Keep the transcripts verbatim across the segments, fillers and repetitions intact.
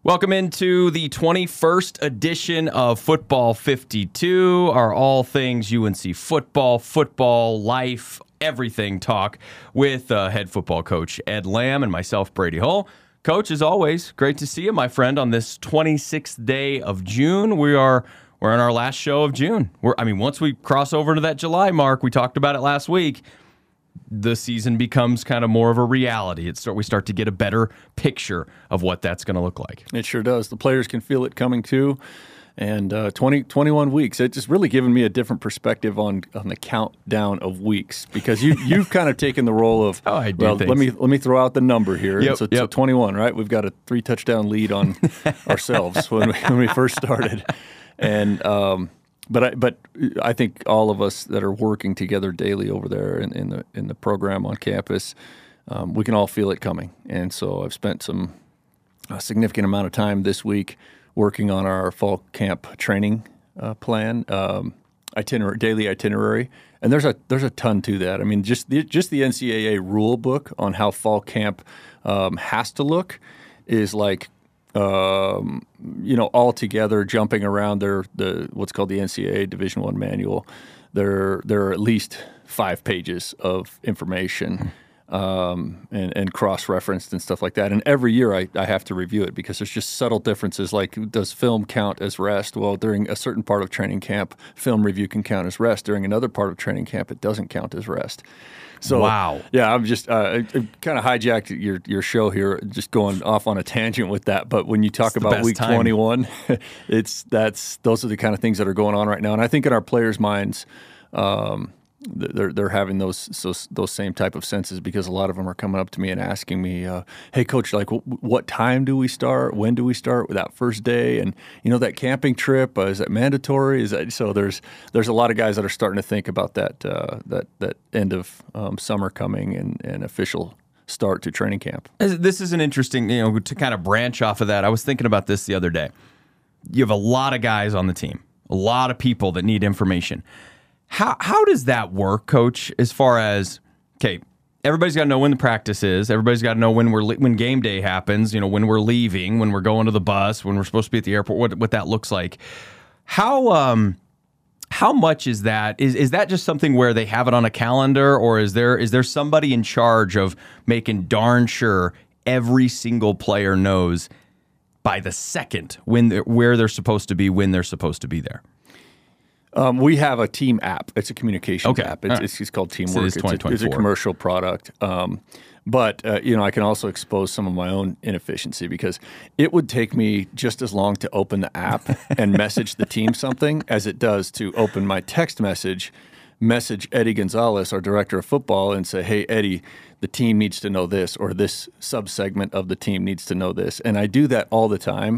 Welcome into the twenty-first edition of Football fifty-two, our all things U N C football, football, life, everything talk with uh, head football coach Ed Lamb and myself, Brady Hull. Coach, as always, great to see you, my friend, on this twenty-sixth day of June. We are we're in our last show of June. We're, I mean, once we cross over to that July mark, we talked about it last week, the season becomes kind of more of a reality. It's we start to get a better picture of what that's going to look like. It sure does. The players can feel it coming too. And uh, twenty, twenty-one weeks, it's just really given me a different perspective on, on the countdown of weeks, because you, you've kind of taken the role of, oh, I do well, things. let me let me throw out the number here. Yep, so, yep. so twenty-one, right? We've got a three-touchdown lead on ourselves when we, when we first started. And um, but I, but I think all of us that are working together daily over there in, in the in the program on campus, um, we can all feel it coming. And so I've spent some a significant amount of time this week working on our fall camp training uh, plan, um, itinerary, daily itinerary, and there's a there's a ton to that. I mean, just the, just the N C double A rule book on how fall camp um, has to look is like, um, you know, all together jumping around their the what's called the N C double A Division One manual. There there are at least five pages of information. Um, and, and cross-referenced and stuff like that. And every year I, I have to review it because there's just subtle differences, like does film count as rest? Well, during a certain part of training camp, film review can count as rest. During another part of training camp, it doesn't count as rest. So, wow. Yeah, I'm just uh, I, I kind of hijacked your your show here, just going off on a tangent with that. But when you talk it's about week time. twenty-one, it's that's those are the kind of things that are going on right now. And I think in our players' minds, um, They're they're having those, those those same type of senses, because a lot of them are coming up to me and asking me, uh, "Hey, coach, like, w- what time do we start? When do we start with that first day? And you know, that camping trip, uh, is that mandatory? Is that so?" There's there's a lot of guys that are starting to think about that uh, that that end of um, summer coming and and official start to training camp. This is an interesting, you know, to kind of branch off of that. I was thinking about this the other day. You have a lot of guys on the team, a lot of people that need information. How how does that work, Coach? As far as, okay, everybody's got to know when the practice is. Everybody's got to know when we're when game day happens. You know, when we're leaving, when we're going to the bus, when we're supposed to be at the airport. What what that looks like. How um how much is that? Is is that just something where they have it on a calendar, or is there is there somebody in charge of making darn sure every single player knows by the second when they're, where they're supposed to be, when they're supposed to be there? Um, we have a team app. It's a communications okay. app. It's, right. it's, it's called Teamwork. So it is it's, a, it's a commercial product. Um, but, uh, you know, I can also expose some of my own inefficiency, because it would take me just as long to open the app and message the team something as it does to open my text message, message Eddie Gonzalez, our director of football, and say, "Hey, Eddie, the team needs to know this," or "This subsegment of the team needs to know this." And I do that all the time.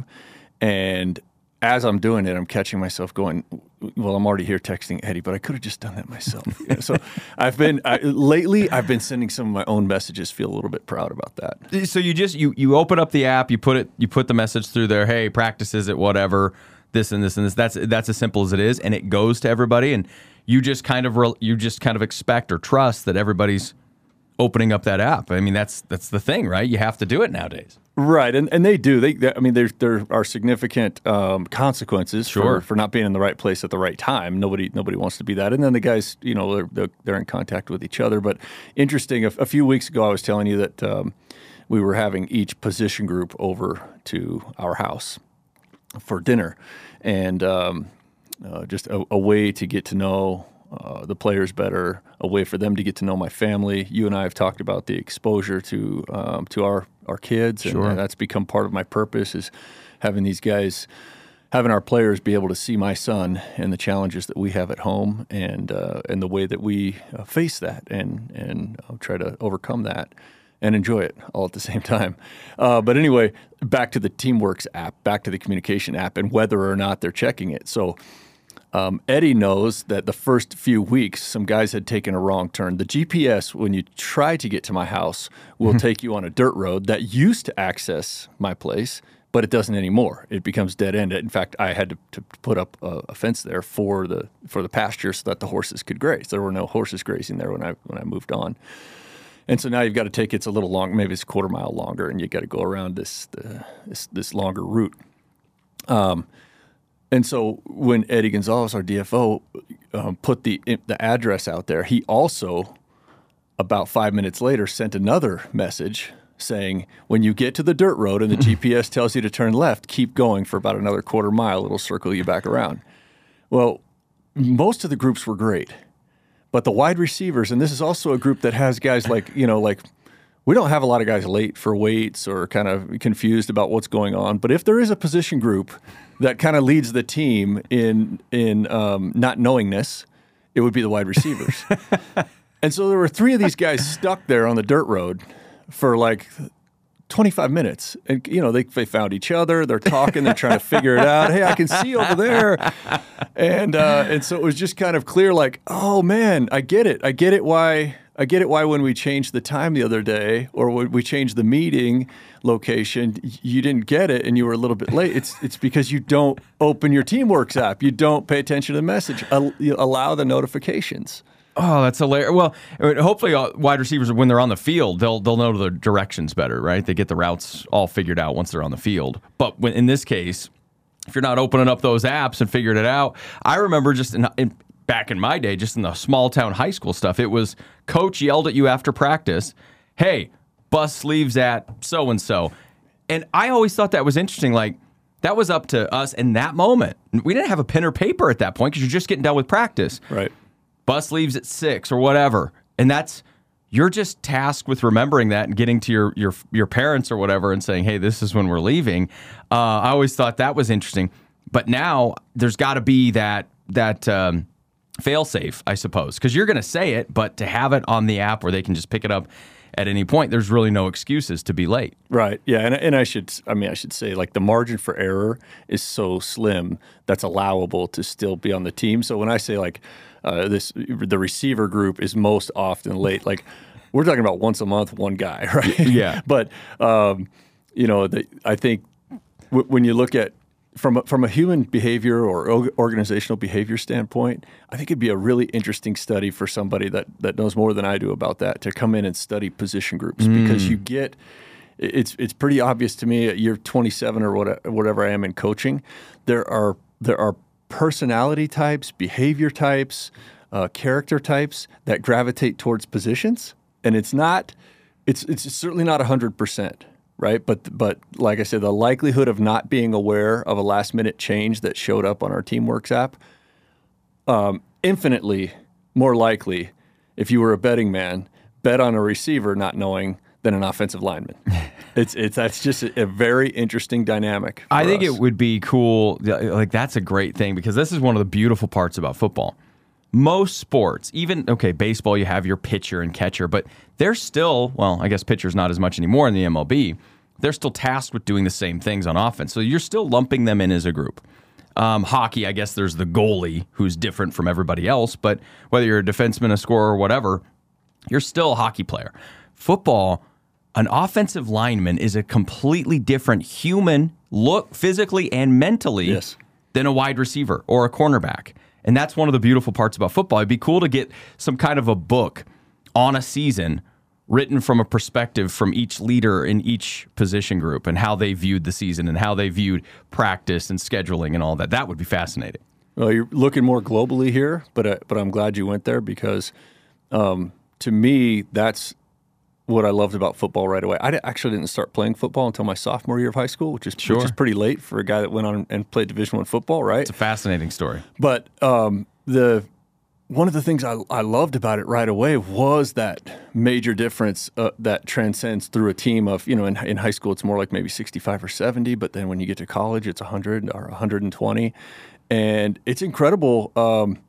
And as I'm doing it, I'm catching myself going, well, I'm already here texting Eddie, but I could have just done that myself. You know, so I've been I, lately. I've been sending some of my own messages. Feel a little bit proud about that. So you just you you open up the app, you put it, you put the message through there. Hey, practices at whatever, this and this and this. That's that's as simple as it is, and it goes to everybody. And you just kind of re, you just kind of expect or trust that everybody's opening up that app. I mean, that's that's the thing, right? You have to do it nowadays. Right, and and they do. They, they I mean, there there are significant um, consequences sure. for, for not being in the right place at the right time. Nobody nobody wants to be that. And then the guys, you know, they're they're, they're in contact with each other. But interesting. A, a few weeks ago, I was telling you that um, we were having each position group over to our house for dinner, and um, uh, just a, a way to get to know Uh, the players better, a way for them to get to know my family. You and I have talked about the exposure to um, to our, our kids, and, sure. and that's become part of my purpose, is having these guys, having our players be able to see my son and the challenges that we have at home, and uh, and the way that we uh, face that, and and uh, try to overcome that and enjoy it all at the same time. Uh, but anyway, back to the Teamworks app, back to the communication app, and whether or not they're checking it. So Um, Eddie knows that the first few weeks, some guys had taken a wrong turn. The G P S, when you try to get to my house, will take you on a dirt road that used to access my place, but it doesn't anymore. It becomes dead end. In fact, I had to, to put up a, a fence there for the for the pasture so that the horses could graze. There were no horses grazing there when I when I moved on. And so now you've got to take, it's a little long, maybe it's a quarter mile longer, and you got to go around this, uh, this this longer route. Um, and so when Eddie Gonzalez, our D F O, um, put the the address out there, he also, about five minutes later, sent another message saying, when you get to the dirt road and the G P S tells you to turn left, keep going for about another quarter mile. It'll circle you back around. Well, most of the groups were great. But the wide receivers, and this is also a group that has guys like, you know, like we don't have a lot of guys late for weights or kind of confused about what's going on. But if there is a position group that kind of leads the team in in um, not knowingness, it would be the wide receivers. And so there were three of these guys stuck there on the dirt road for like twenty-five minutes. And, you know, they, they found each other. They're talking. They're trying to figure it out. Hey, I can see over there. And uh, and so it was just kind of clear like, oh, man, I get it. I get it why I get it why when we changed the time the other day or when we changed the meeting location, you didn't get it and you were a little bit late. It's it's because you don't open your Teamworks app. You don't pay attention to the message. You allow the notifications. Oh, that's hilarious. Well, hopefully uh, wide receivers, when they're on the field, they'll they'll know the directions better, right? They get the routes all figured out once they're on the field. But when, in this case, if you're not opening up those apps and figuring it out, I remember just in, in back in my day, just in the small town high school stuff, it was coach yelled at you after practice, hey, bus leaves at so-and-so. And I always thought that was interesting. Like, that was up to us in that moment. We didn't have a pen or paper at that point because you're just getting done with practice. Right. Bus leaves at six or whatever. And that's, you're just tasked with remembering that and getting to your your your parents or whatever and saying, hey, this is when we're leaving. Uh, I always thought that was interesting. But now there's got to be that, that um, fail-safe, I suppose, because you're going to say it, but to have it on the app where they can just pick it up at any point, there's really no excuses to be late. Right. Yeah. And, and I should, I mean, I should say, like, the margin for error is so slim that's allowable to still be on the team. So when I say, like, uh, this, the receiver group is most often late, like, we're talking about once a month, one guy, right? Yeah. But, um, you know, the, I think w- when you look at, From a, from a human behavior or organizational behavior standpoint, I think it'd be a really interesting study for somebody that, that knows more than I do about that to come in and study position groups mm. because you get it's it's pretty obvious to me at year twenty-seven or what, whatever I am in coaching, there are there are personality types, behavior types, uh, character types that gravitate towards positions, and it's not it's it's certainly not one hundred percent. Right, but but like I said, the likelihood of not being aware of a last minute change that showed up on our Teamworks app, um, infinitely more likely if you were a betting man, bet on a receiver not knowing than an offensive lineman. it's it's that's just a, a very interesting dynamic. I think us. It would be cool. Like, that's a great thing because this is one of the beautiful parts about football. Most sports, even, okay, baseball, you have your pitcher and catcher, but they're still, well, I guess pitcher's not as much anymore in the M L B. They're still tasked with doing the same things on offense. So you're still lumping them in as a group. Um, hockey, I guess there's the goalie who's different from everybody else, but whether you're a defenseman, a scorer, or whatever, you're still a hockey player. Football, an offensive lineman is a completely different human look, physically and mentally, yes. than a wide receiver or a cornerback. And that's one of the beautiful parts about football. It'd be cool to get some kind of a book on a season written from a perspective from each leader in each position group and how they viewed the season and how they viewed practice and scheduling and all that. That would be fascinating. Well, you're looking more globally here, but uh, but I'm glad you went there because um, to me, that's what I loved about football right away. I actually didn't start playing football until my sophomore year of high school, which is, sure. which is pretty late for a guy that went on and played Division I football, right? It's a fascinating story. But um, the one of the things I, I loved about it right away was that major difference uh, that transcends through a team of, you know, in, in high school it's more like maybe sixty-five or seventy, but then when you get to college it's one hundred or one hundred twenty. And it's incredible. Um,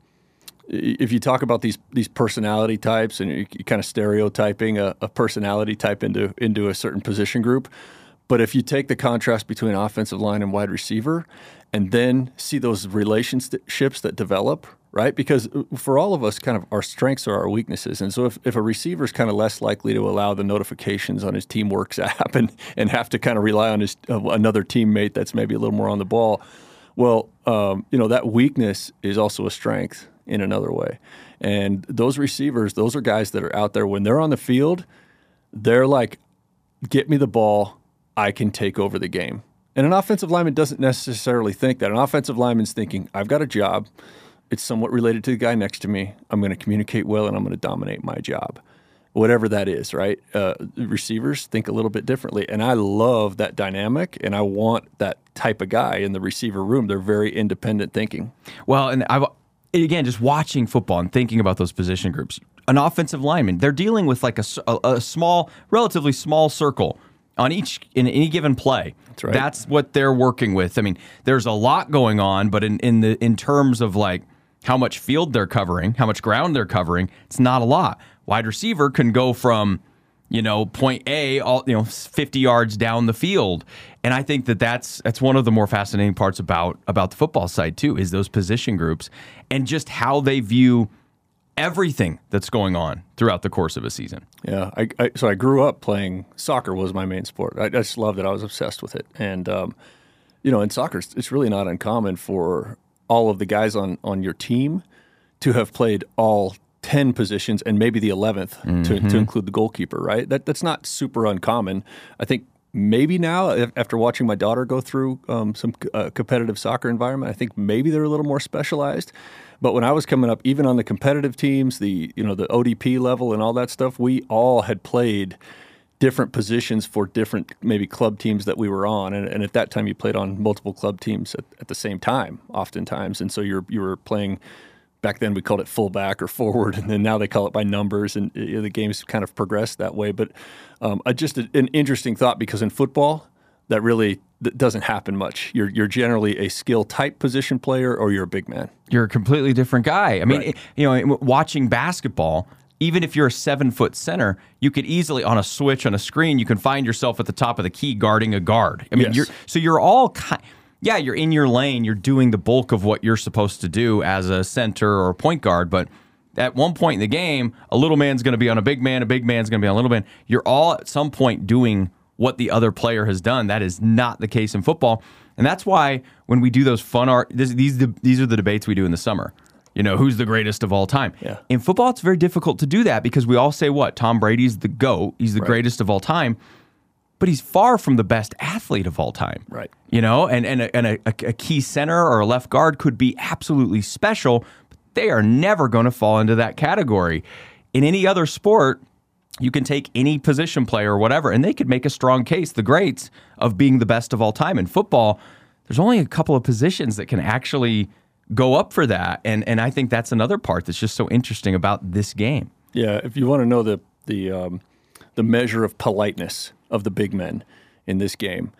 if you talk about these these personality types and you're kind of stereotyping a, a personality type into into a certain position group, but if you take the contrast between offensive line and wide receiver and then see those relationships that develop, right? Because for all of us, kind of our strengths are our weaknesses. And so if, if a receiver is kind of less likely to allow the notifications on his Teamworks app and, and have to kind of rely on his uh, another teammate that's maybe a little more on the ball, well, um, you know, that weakness is also a strength in another way. And those receivers, those are guys that are out there when they're on the field, they're like, get me the ball, I can take over the game. And an offensive lineman doesn't necessarily think that. An offensive lineman's thinking, I've got a job. It's somewhat related to the guy next to me. I'm going to communicate well, and I'm going to dominate my job. Whatever that is, right? Uh, receivers think a little bit differently. And I love that dynamic, and I want that type of guy in the receiver room. They're very independent thinking. Well, and I've, again, just watching football and thinking about those position groups, an offensive lineman, they're dealing with like a, a, a small, relatively small circle on each, in any given play. That's right. That's what they're working with. I mean, there's a lot going on, but in, in the in terms of like how much field they're covering, how much ground they're covering, it's not a lot. Wide receiver can go from, you know, point A, all you know, fifty yards down the field, and I think that that's that's one of the more fascinating parts about about the football side too, is those position groups and just how they view everything that's going on throughout the course of a season. Yeah, I, I, so I grew up playing soccer was my main sport. I, I just loved it. I was obsessed with it, and um, you know, in soccer, it's really not uncommon for all of the guys on on your team to have played all ten positions and maybe the eleventh mm-hmm. to, to include the goalkeeper, right? That That's not super uncommon. I think maybe now, after watching my daughter go through um, some uh, competitive soccer environment, I think maybe they're a little more specialized. But when I was coming up, even on the competitive teams, the you know the O D P level and all that stuff, we all had played different positions for different maybe club teams that we were on. And, and at that time, you played on multiple club teams at, at the same time, oftentimes. And so you're you were playing. Back then we called it fullback or forward, and then now they call it by numbers, and you know, the game's kind of progressed that way. But um, uh, just a, an interesting thought, because in football, that really that doesn't happen much. You're you're generally a skill type position player, or you're a big man. You're a completely different guy. I mean, Right. you know, watching basketball, even if you're a seven foot center, you could easily on a switch on a screen, you can find yourself at the top of the key guarding a guard. I mean, Yes. you're so you're all kind. Yeah, you're in your lane. You're doing the bulk of what you're supposed to do as a center or a point guard. But at one point in the game, a little man's going to be on a big man. A big man's going to be on a little man. You're all at some point doing what the other player has done. That is not the case in football. And that's why when we do those fun art, this, these these are the debates we do in the summer. You know, who's the greatest of all time? Yeah. In football, it's very difficult to do that because we all say what? Tom Brady's the GOAT. He's the Right. greatest of all time. But he's far from the best athlete of all time. Right. You know, and, and, a, and a, a key center or a left guard could be absolutely special, but they are never going to fall into that category. In any other sport, you can take any position player or whatever, and they could make a strong case, the greats, of being the best of all time. In football, there's only a couple of positions that can actually go up for that. And, and I think that's another part that's just so interesting about this game. Yeah, if you want to know the the um, the measure of politeness of the big men in this game,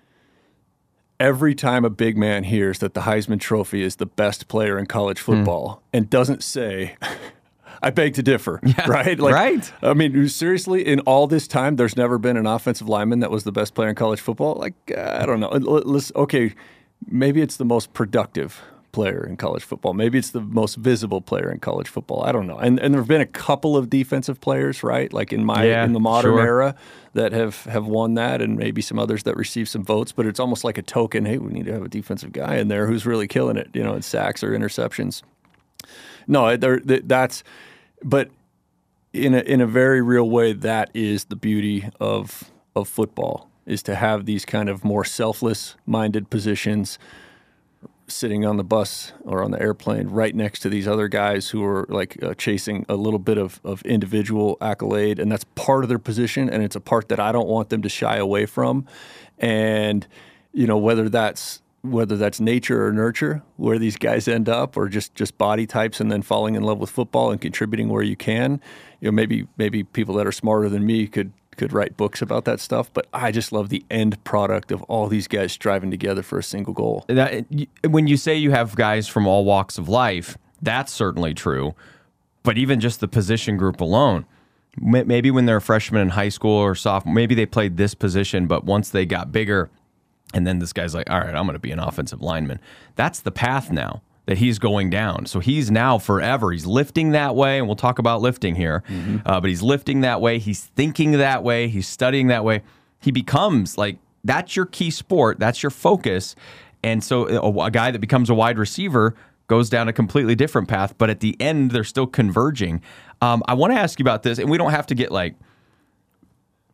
every time a big man hears that the Heisman Trophy is the best player in college football mm. and doesn't say, I beg to differ, yeah, right? Like, right. I mean, seriously, in all this time, there's never been an offensive lineman that was the best player in college football? Like, uh, I don't know. Let's, okay, maybe it's the most productive player in college football. Maybe it's the most visible player in college football. I don't know. And and there have been a couple of defensive players, right? Like in my yeah, in the modern sure. era that have, have won that, and maybe some others that receive some votes, but it's almost like a token, hey, we need to have a defensive guy in there who's really killing it, you know, in sacks or interceptions. No, there that's but in a in a very real way, that is the beauty of of football, is to have these kind of more selfless minded positions sitting on the bus or on the airplane right next to these other guys who are like uh, chasing a little bit of, of individual accolade, and that's part of their position, and it's a part that I don't want them to shy away from. And you know, whether that's whether that's nature or nurture, where these guys end up, or just, just body types and then falling in love with football and contributing where you can. You know, maybe maybe people that are smarter than me could could write books about that stuff, but I just love the end product of all these guys striving together for a single goal. That, when you say you have guys from all walks of life, that's certainly true. But even just the position group alone, maybe when they're a freshman in high school or sophomore, maybe they played this position, but once they got bigger, and then this guy's like, all right, I'm going to be an offensive lineman. That's the path now that he's going down. So he's now forever. He's lifting that way, and we'll talk about lifting here. Mm-hmm. Uh, but he's lifting that way. He's thinking that way. He's studying that way. He becomes like, that's your key sport. That's your focus. And so a, a guy that becomes a wide receiver goes down a completely different path. But at the end, they're still converging. Um, I want to ask you about this, and we don't have to get like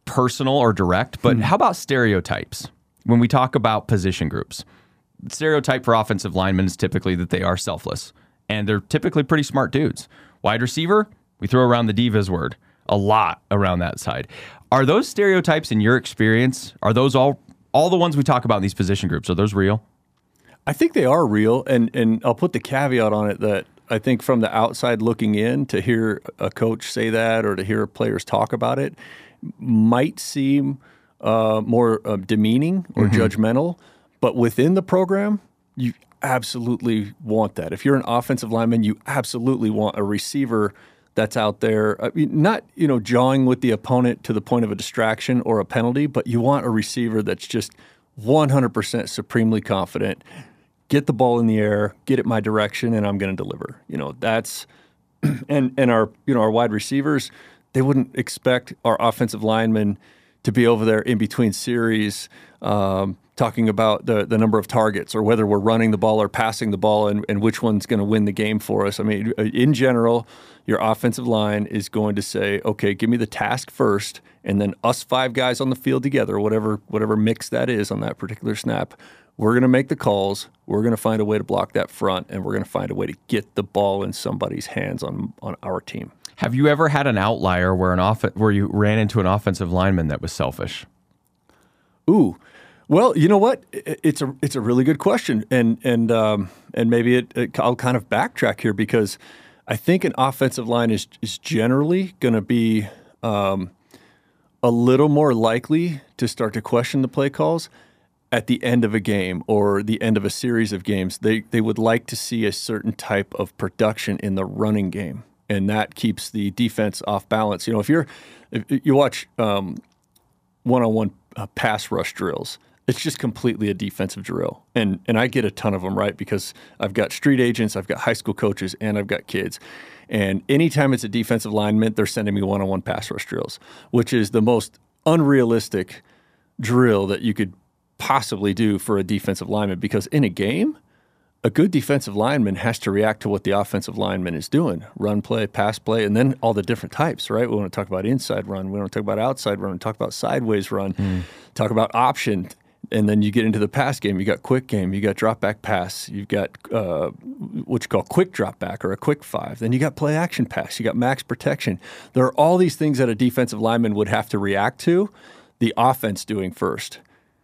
personal or direct, but how about stereotypes? When we talk about position groups, the stereotype for offensive linemen is typically that they are selfless, and they're typically pretty smart dudes. Wide receiver, we throw around the divas word a lot around that side. Are those stereotypes in your experience, are those all all the ones we talk about in these position groups, are those real? I think they are real, and and I'll put the caveat on it that I think from the outside looking in, to hear a coach say that or to hear players talk about it might seem uh, more uh, demeaning or mm-hmm. judgmental, but within the program, you absolutely want that. If you're an offensive lineman, you absolutely want a receiver that's out there, I mean, not you know jawing with the opponent to the point of a distraction or a penalty, but you want a receiver that's just one hundred percent supremely confident. Get the ball in the air, get it my direction, and I'm going to deliver. You know, that's and and our you know our wide receivers, they wouldn't expect our offensive linemen to be over there in between series um, talking about the the number of targets or whether we're running the ball or passing the ball and, and which one's going to win the game for us. I mean, in general, your offensive line is going to say, okay, give me the task first, and then us five guys on the field together, whatever whatever mix that is on that particular snap, we're going to make the calls. We're going to find a way to block that front, and we're going to find a way to get the ball in somebody's hands on on our team. Have you ever had an outlier where an off- where you ran into an offensive lineman that was selfish? Ooh, well, you know what? It's a it's a really good question, and and um, and maybe it, it, I'll kind of backtrack here because I think an offensive line is is generally going to be um, a little more likely to start to question the play calls at the end of a game or the end of a series of games. They they would like to see a certain type of production in the running game, and that keeps the defense off balance. You know, if you're if you watch um, one-on-one uh, pass rush drills, it's just completely a defensive drill, and and I get a ton of them, right? Because I've got street agents, I've got high school coaches, and I've got kids. And anytime it's a defensive lineman, they're sending me one-on-one pass rush drills, which is the most unrealistic drill that you could possibly do for a defensive lineman, because in a game, a good defensive lineman has to react to what the offensive lineman is doing, run play, pass play, and then all the different types, right? We want to talk about inside run, we want to talk about outside run, talk about sideways run, mm. talk about option, and then you get into the pass game, you got quick game, you got drop back pass, you've got uh, what you call quick drop back or a quick five, then you got play action pass, you got max protection. There are all these things that a defensive lineman would have to react to, the offense doing first.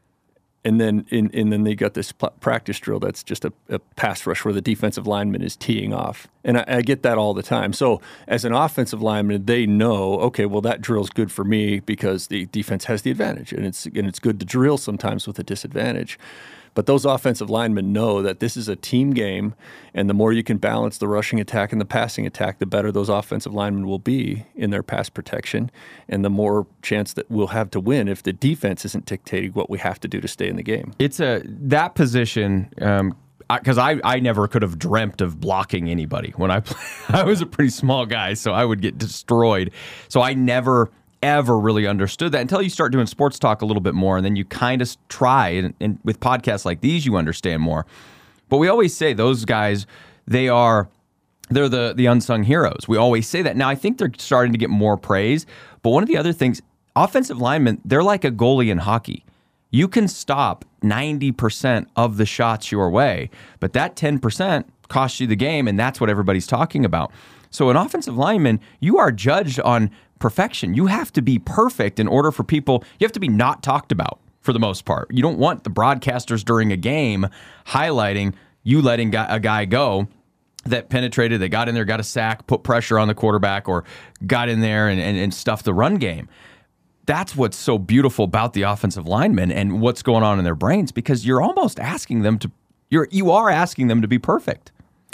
And then in, and then they got this p- practice drill that's just a, a pass rush where the defensive lineman is teeing off. And I, I get that all the time. So as an offensive lineman, they know, okay, well, that drill's good for me because the defense has the advantage. And it's and it's good to drill sometimes with a disadvantage. But those offensive linemen know that this is a team game, and the more you can balance the rushing attack and the passing attack, the better those offensive linemen will be in their pass protection, and the more chance that we'll have to win if the defense isn't dictating what we have to do to stay in the game. It's a that position, um, because I, I never could have dreamt of blocking anybody when I played. I was a pretty small guy, so I would get destroyed. So I never ever really understood that until you start doing sports talk a little bit more, and then you kind of try, and, and with podcasts like these, you understand more. But we always say those guys, they are, they're the, the unsung heroes. We always say that. Now, I think they're starting to get more praise, but one of the other things, offensive linemen, they're like a goalie in hockey. You can stop ninety percent of the shots your way, but that ten percent costs you the game, and that's what everybody's talking about. So an offensive lineman, you are judged on perfection. You have to be perfect in order for people, you have to be not talked about for the most part. You don't want the broadcasters during a game highlighting you letting a guy go that penetrated, that got in there, got a sack, put pressure on the quarterback, or got in there and, and, and stuffed the run game. That's what's so beautiful about the offensive linemen and what's going on in their brains, because you're almost asking them to, you're, you are asking them to be perfect.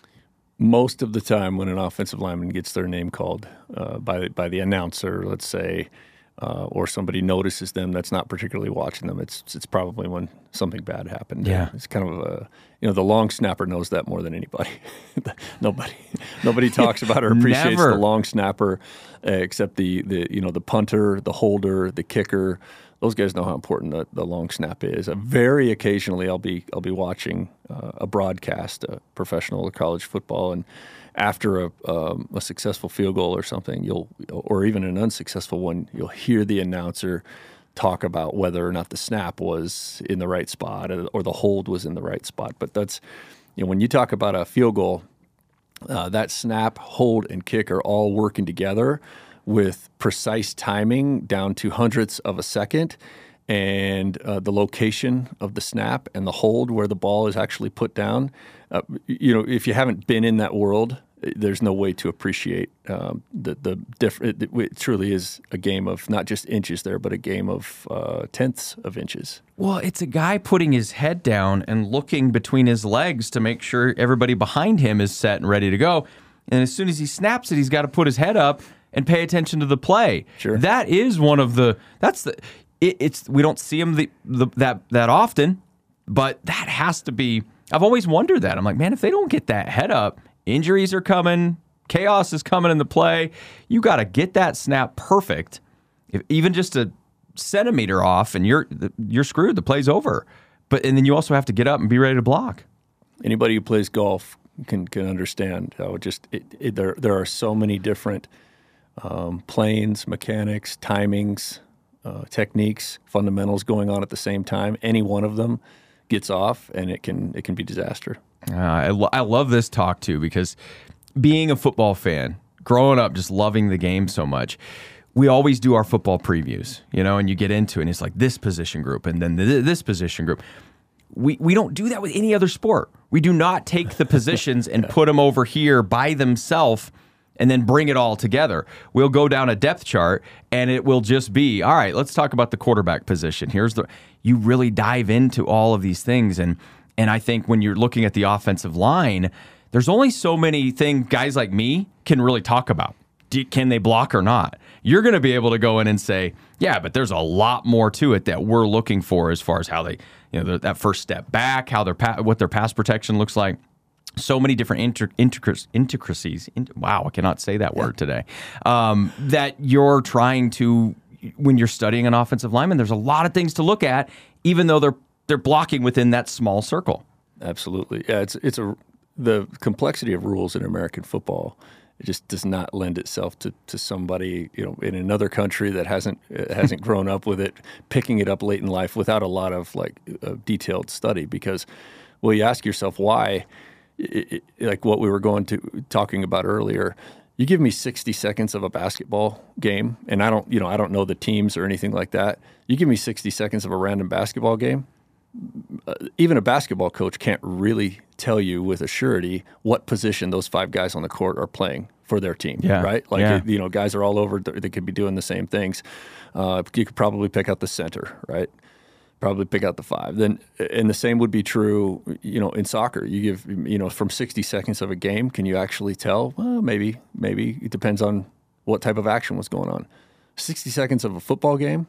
Most of the time when an offensive lineman gets their name called uh, by by the announcer, let's say, uh, or somebody notices them that's not particularly watching them, it's it's probably when something bad happened. Yeah. It's kind of a, you know, the long snapper knows that more than anybody. nobody nobody talks about or appreciates Never. the long snapper uh, except the, the, you know, the punter, the holder, the kicker. Those guys know how important the, the long snap is. Uh, very occasionally, I'll be I'll be watching uh, a broadcast, uh, professional or college football, and after a, um, a successful field goal or something, you'll, or even an unsuccessful one, you'll hear the announcer talk about whether or not the snap was in the right spot or, or the hold was in the right spot. But that's, you know, when you talk about a field goal, uh, that snap, hold, and kick are all working together with precise timing down to hundredths of a second, and uh, the location of the snap and the hold where the ball is actually put down. Uh, you know, if you haven't been in that world, there's no way to appreciate um, the the different. It, it truly is a game of not just inches there, but a game of uh, tenths of inches. Well, it's a guy putting his head down and looking between his legs to make sure everybody behind him is set and ready to go. And as soon as he snaps it, he's got to put his head up and pay attention to the play. Sure. That is one of the. That's the. It, it's we don't see him the, the that that often, but that has to be. I've always wondered that. I'm like, man, if they don't get that head up, injuries are coming, chaos is coming in the play. You got to get that snap perfect. If even just a centimeter off, and you're you're screwed. The play's over. But and then you also have to get up and be ready to block. Anybody who plays golf can can understand how it just it, it, there there are so many different um, planes, mechanics, timings, uh, techniques, fundamentals going on at the same time. Any one of them gets off, and it can it can be disaster. Uh, I, lo- I love this talk too, because being a football fan, growing up, just loving the game so much, we always do our football previews, you know, and you get into it, and it's like this position group and then th- this position group. We we don't do that with any other sport. We do not take the positions and put them over here by themselves and then bring it all together. We'll go down a depth chart, and it will just be, all right, let's talk about the quarterback position. Here's the you really dive into all of these things, and and I think when you're looking at the offensive line, there's only so many things guys like me can really talk about. Do, can they block or not? You're going to be able to go in and say, yeah, but there's a lot more to it that we're looking for as far as how they, you know, that first step back, how their pa- what their pass protection looks like. So many different inter- intric- intricacies. In- wow, I cannot say that word today. Um, that you're trying to, when you're studying an offensive lineman, there's a lot of things to look at, even though they're they're blocking within that small circle. Absolutely, yeah. It's it's a the complexity of rules in American football. It just does not lend itself to, to somebody, you know, in another country that hasn't hasn't grown up with it, picking it up late in life without a lot of like uh, detailed study. Because, well, you ask yourself why. It, it, like what we were going to talking about earlier, you give me sixty seconds of a basketball game, and I don't, you know, I don't know the teams or anything like that. You give me sixty seconds of a random basketball game. Uh, even a basketball coach can't really tell you with a surety what position those five guys on the court are playing for their team, yeah. right? Like, yeah. it, you know, guys are all over. They could be doing the same things. Uh, you could probably pick out the center, right? Probably pick out the five. Then, and the same would be true, you know, in soccer. You give, you know, from sixty seconds of a game, can you actually tell? Well, maybe, maybe it depends on what type of action was going on. sixty seconds of a football game.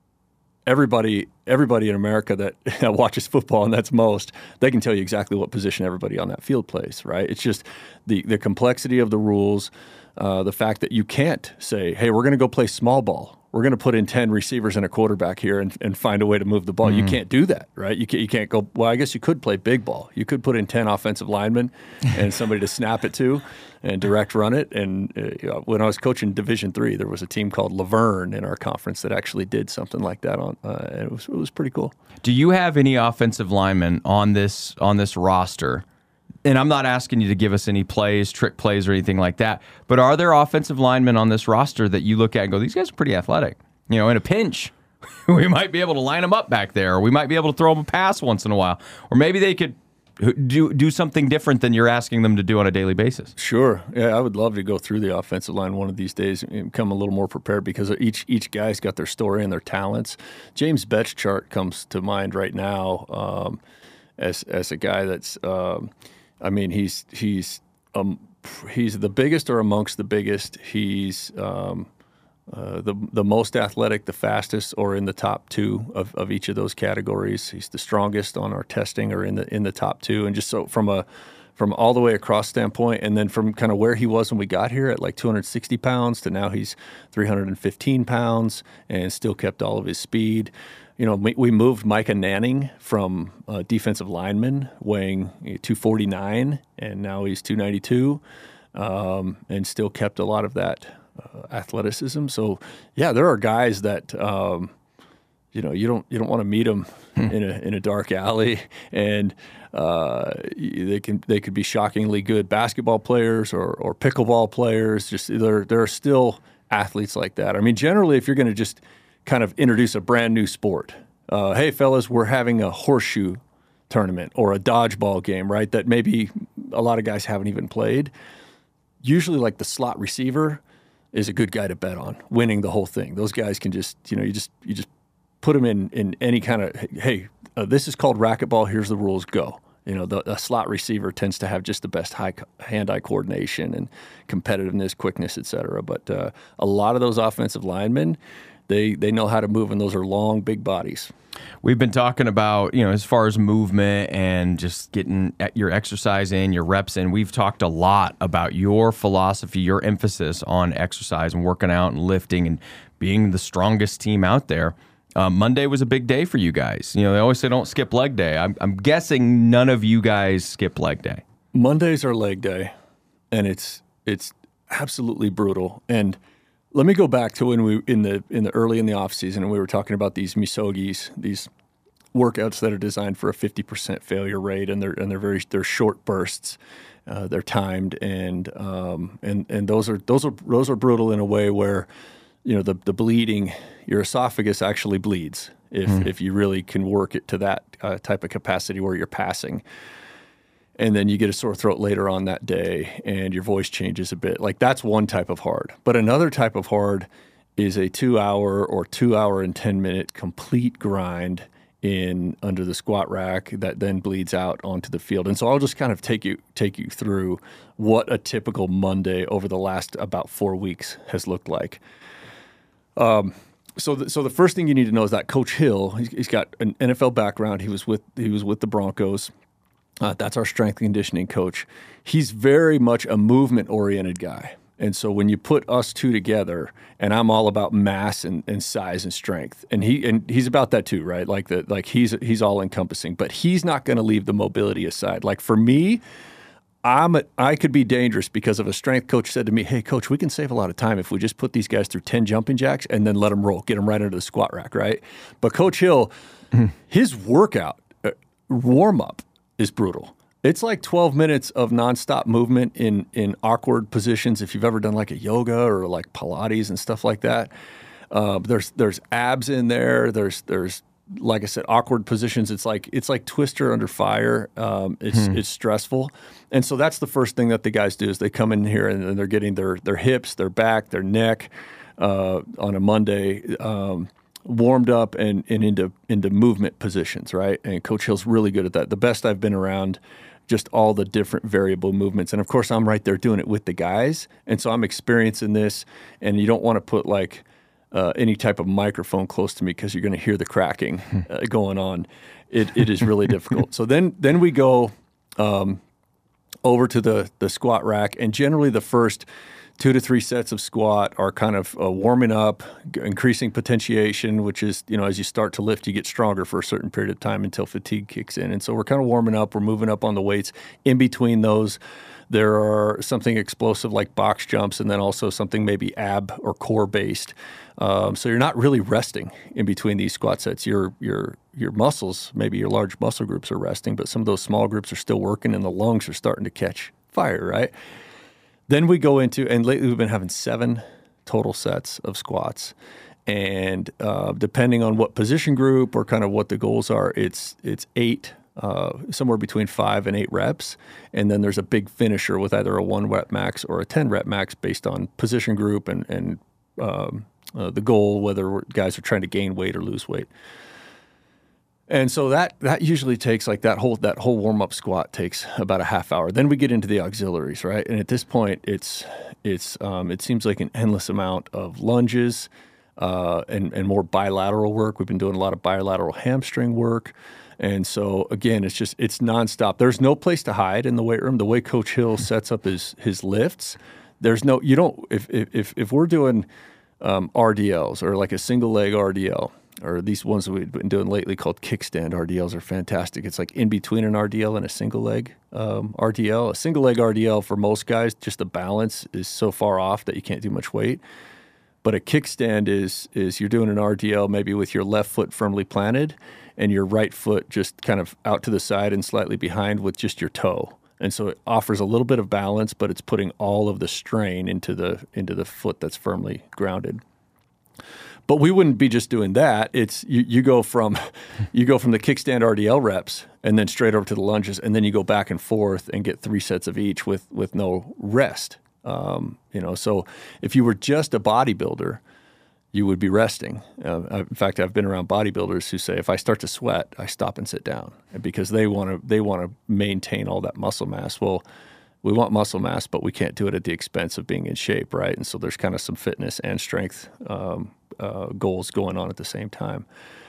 Everybody, everybody in America that, that watches football, and that's most, they can tell you exactly what position everybody on that field plays, right? It's just the the complexity of the rules, uh, the fact that you can't say, hey, we're going to go play small ball. We're going to put in ten receivers and a quarterback here and, and find a way to move the ball. Mm-hmm. You can't do that, right? You can't, you can't go, well, I guess you could play big ball. You could put in ten offensive linemen and somebody to snap it to and direct run it. And uh, you know, when I was coaching Division three, there was a team called Laverne in our conference that actually did something like that. On, uh, and it was, it was pretty cool. Do you have any offensive linemen on this on this roster? And I'm not asking you to give us any plays, trick plays, or anything like that. But are there offensive linemen on this roster that you look at and go, these guys are pretty athletic? You know, in a pinch, we might be able to line them up back there, or we might be able to throw them a pass once in a while, or maybe they could do do something different than you're asking them to do on a daily basis. Sure, yeah, I would love to go through the offensive line one of these days and come a little more prepared, because each each guy's got their story and their talents. James Betchart comes to mind right now um, as as a guy that's. Um, I mean, he's he's um, he's the biggest or amongst the biggest. He's um, uh, the the most athletic, the fastest, or in the top two of, of each of those categories. He's the strongest on our testing, or in the in the top two. And just so from a from all the way across standpoint, and then from kind of where he was when we got here at like two hundred sixty pounds to now he's three hundred fifteen pounds and still kept all of his speed. You know, we moved Micah Nanning from uh, defensive lineman weighing two forty-nine, and now he's two ninety-two. um, and still kept a lot of that uh, athleticism. So yeah, there are guys that um, you know you don't you don't want to meet them in a in a dark alley, and uh, they can they could be shockingly good basketball players or or pickleball players. Just there there are still athletes like that. I mean, generally, if you're going to just kind of introduce a brand new sport, uh, hey fellas, we're having a horseshoe tournament or a dodgeball game, right? That maybe a lot of guys haven't even played. Usually, like the slot receiver is a good guy to bet on winning the whole thing. Those guys can just, you know, you just you just put them in in any kind of, hey, uh, this is called racquetball. Here's the rules. Go. You know, the a slot receiver tends to have just the best high hand-eye coordination and competitiveness, quickness, et cetera. But uh, a lot of those offensive linemen, they they know how to move, and those are long, big bodies. We've been talking about, you know, as far as movement and just getting your exercise in, your reps in. We've talked a lot about your philosophy, your emphasis on exercise and working out and lifting and being the strongest team out there. Uh, Monday was a big day for you guys. You know, they always say don't skip leg day. I'm, I'm guessing none of you guys skip leg day. Mondays are leg day, and it's it's absolutely brutal. And let me go back to when we in the in the early in the off season, and we were talking about these misogis, these workouts that are designed for a fifty percent failure rate, and they're and they're very they're short bursts, uh, they're timed, and um, and and those are those are those are brutal in a way where, you know, the the bleeding, your esophagus actually bleeds if mm. if you really can work it to that uh, type of capacity where you're passing. And then you get a sore throat later on that day, and your voice changes a bit. Like, that's one type of hard. But another type of hard is a two-hour or two-hour and ten-minute complete grind in under the squat rack that then bleeds out onto the field. And so I'll just kind of take you take you through what a typical Monday over the last about four weeks has looked like. Um, so the, so the first thing you need to know is that Coach Hill, he's, he's got an N F L background. He was with he was with the Broncos. Uh, that's our strength and conditioning coach. He's very much a movement-oriented guy. And so when you put us two together, and I'm all about mass and, and size and strength, and he and he's about that too, right? Like the like he's he's all encompassing, but he's not going to leave the mobility aside. Like for me, I'm a, I could be dangerous because of a strength coach said to me, "Hey, coach, we can save a lot of time if we just put these guys through ten jumping jacks and then let them roll, get them right into the squat rack, right?" But Coach Hill, mm-hmm. his workout uh, warm up is brutal. It's like twelve minutes of nonstop movement in in awkward positions. If you've ever done like a yoga or like Pilates and stuff like that, uh, there's there's abs in there. There's there's like I said, awkward positions. It's like it's like Twister under fire. Um, it's hmm. it's stressful, and so that's the first thing that the guys do is they come in here and they're getting their their hips, their back, their neck uh, on a Monday. Um, warmed up and, and into into movement positions, right? And Coach Hill's really good at that. The best I've been around, just all the different variable movements. And of course, I'm right there doing it with the guys. And so I'm experiencing this, and you don't want to put like uh, any type of microphone close to me because you're going to hear the cracking uh, going on. It It is really difficult. So then then we go um, over to the the squat rack, and generally the first two to three sets of squat are kind of uh, warming up, increasing potentiation, which is, you know, as you start to lift, you get stronger for a certain period of time until fatigue kicks in. And so we're kind of warming up. We're moving up on the weights. In between those, there are something explosive like box jumps, and then also something maybe ab or core based. Um, so you're not really resting in between these squat sets. Your your your muscles, maybe your large muscle groups are resting, but some of those small groups are still working, and the lungs are starting to catch fire, right? Then we go into, and lately we've been having seven total sets of squats. And uh, depending on what position group or kind of what the goals are, it's it's eight, uh, somewhere between five and eight reps. And then there's a big finisher with either a one rep max or a ten rep max based on position group and, and um, uh, the goal, whether guys are trying to gain weight or lose weight. And so that that usually takes like that whole that whole warm up squat takes about a half hour. Then we get into the auxiliaries, right? And at this point, it's it's um, it seems like an endless amount of lunges uh, and and more bilateral work. We've been doing a lot of bilateral hamstring work, and so again, it's just it's nonstop. There's no place to hide in the weight room. The way Coach Hill sets up his his lifts, there's no you don't if if if we're doing um, R D Ls or like a single leg R D L. or these ones that we've been doing lately called kickstand R D Ls are fantastic. It's like in between an R D L and a single leg um, R D L. A single leg R D L for most guys, just the balance is so far off that you can't do much weight. But a kickstand is is you're doing an R D L maybe with your left foot firmly planted and your right foot just kind of out to the side and slightly behind with just your toe. And so it offers a little bit of balance, but it's putting all of the strain into the into the foot that's firmly grounded. But we wouldn't be just doing that. It's you, you go from you go from the kickstand R D L reps and then straight over to the lunges, and then you go back and forth and get three sets of each with with no rest. Um, you know, so if you were just a bodybuilder, you would be resting. Uh, in fact, I've been around bodybuilders who say, if I start to sweat, I stop and sit down, because they want to they want to maintain all that muscle mass. Well, we want muscle mass, but we can't do it at the expense of being in shape, right? And so there's kind of some fitness and strength um, uh, goals going on at the same time.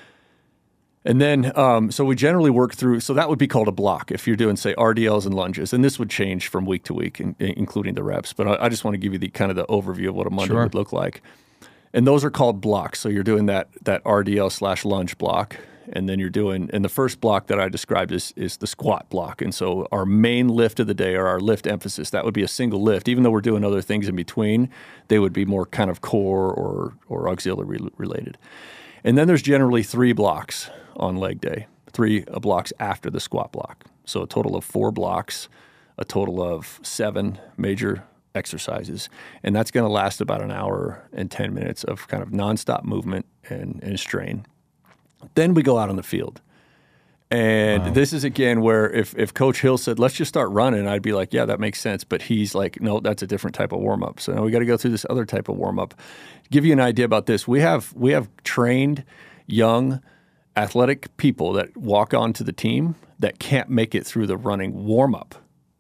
And then, um, so we generally work through, so that would be called a block if you're doing, say, R D Ls and lunges. And this would change from week to week, in, including the reps. But I, I just want to give you the kind of the overview of what a Monday Sure. would look like. And those are called blocks. So you're doing that that R D L slash lunge block. And then you're doing, and the first block that I described is, is the squat block. And so our main lift of the day, or our lift emphasis, that would be a single lift. Even though we're doing other things in between, they would be more kind of core or, or auxiliary related. And then there's generally three blocks on leg day, three blocks after the squat block. So a total of four blocks, a total of seven major exercises. And that's going to last about an hour and ten minutes of kind of nonstop movement and, and strain. Then we go out on the field. And wow. This is, again, where if, if Coach Hill said, let's just start running, I'd be like, yeah, that makes sense. But he's like, no, that's a different type of warm-up. So now we got to go through this other type of warm-up. Give you an idea about this. We have we have trained, young, athletic people that walk onto the team that can't make it through the running warm-up.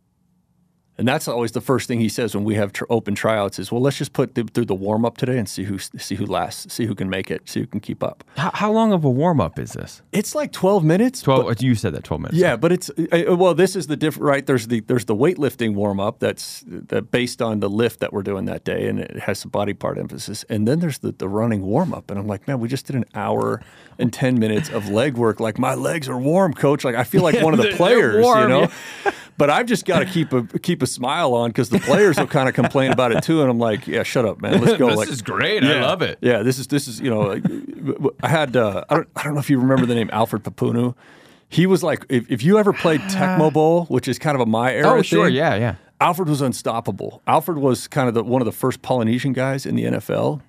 And that's always the first thing he says when we have tr- open tryouts is, well, let's just put them through the warm-up today and see who see who lasts, see who can make it, see who can keep up. How, how long of a warm-up is this? It's like twelve minutes. twelve. But, you said that twelve minutes. Yeah, but it's uh, well, this is the different, right? There's the there's the weightlifting warm-up that's that based on the lift that we're doing that day, and it has some body part emphasis. And then there's the, the running warm-up, and I'm like, man, we just did an hour and ten minutes of leg work. Like, my legs are warm, coach. Like, I feel like one of the players, warm, you know. Yeah. But I've just got to keep a keep a smile on, because the players will kind of complain about it too, and I'm like, yeah, shut up, man. Let's go. This like, is great. Yeah, I love it. Yeah, this is this is you know, I had uh, I don't I don't know if you remember the name Alfred Papunu. He was like, if, if you ever played Tecmo Bowl, which is kind of a my era. Oh, sure, thing, yeah, yeah. Alfred was unstoppable. Alfred was kind of the, one of the first Polynesian guys in the N F L,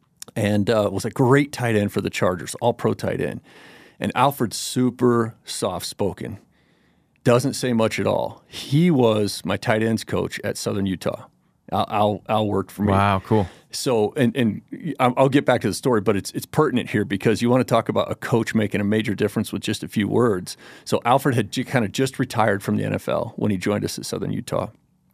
and uh, was a great tight end for the Chargers, all pro tight end. And Alfred's super soft spoken. Doesn't say much at all. He was my tight ends coach at Southern Utah. Al, Al, Al worked for me. Wow, cool. So, and and I'll get back to the story, but it's it's pertinent here, because you want to talk about a coach making a major difference with just a few words. So Alfred had j- kind of just retired from the N F L when he joined us at Southern Utah.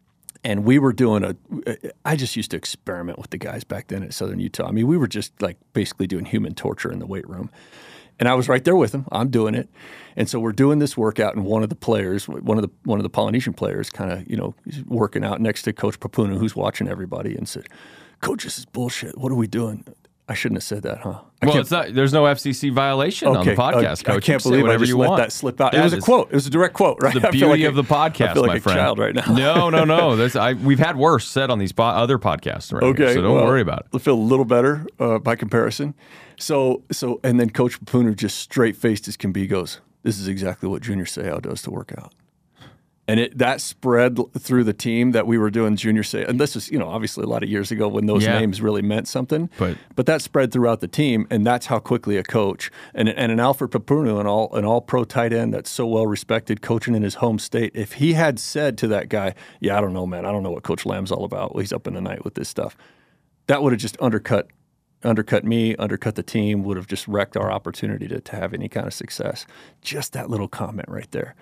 And we were doing a, I just used to experiment with the guys back then at Southern Utah. I mean, we were just like basically doing human torture in the weight room. And I was right there with him. I'm doing it. And so we're doing this workout, and one of the players, one of the one of the Polynesian players kind of, you know, he's working out next to Coach Papunu, who's watching everybody, and said, Coach, this is bullshit. What are we doing? I shouldn't have said that, huh? I well, it's not, there's no F C C violation okay, on the podcast, uh, Coach. I can't believe I just let want. that slip out. That it was a quote. It was a direct quote, right? The beauty like of a, the podcast, I feel like my a friend. child right now. no, no, no. There's, I, we've had worse said on these po- other podcasts right okay, here, so don't well, worry about it. I feel a little better uh, by comparison. So, so, and then Coach Papunu just straight-faced as can be goes, this is exactly what Junior Seau does to work out. And it that spread through the team that we were doing Junior Seau. And this is, you know, obviously a lot of years ago when those yeah. names really meant something. But, but that spread throughout the team, and that's how quickly a coach, and, and an Alfred Papunu, an all, an all-pro tight end that's so well-respected, coaching in his home state, if he had said to that guy, yeah, I don't know, man, I don't know what Coach Lamb's all about. Well, he's up in the night with this stuff. That would have just undercut undercut me, undercut the team, would have just wrecked our opportunity to, to have any kind of success. Just that little comment right there.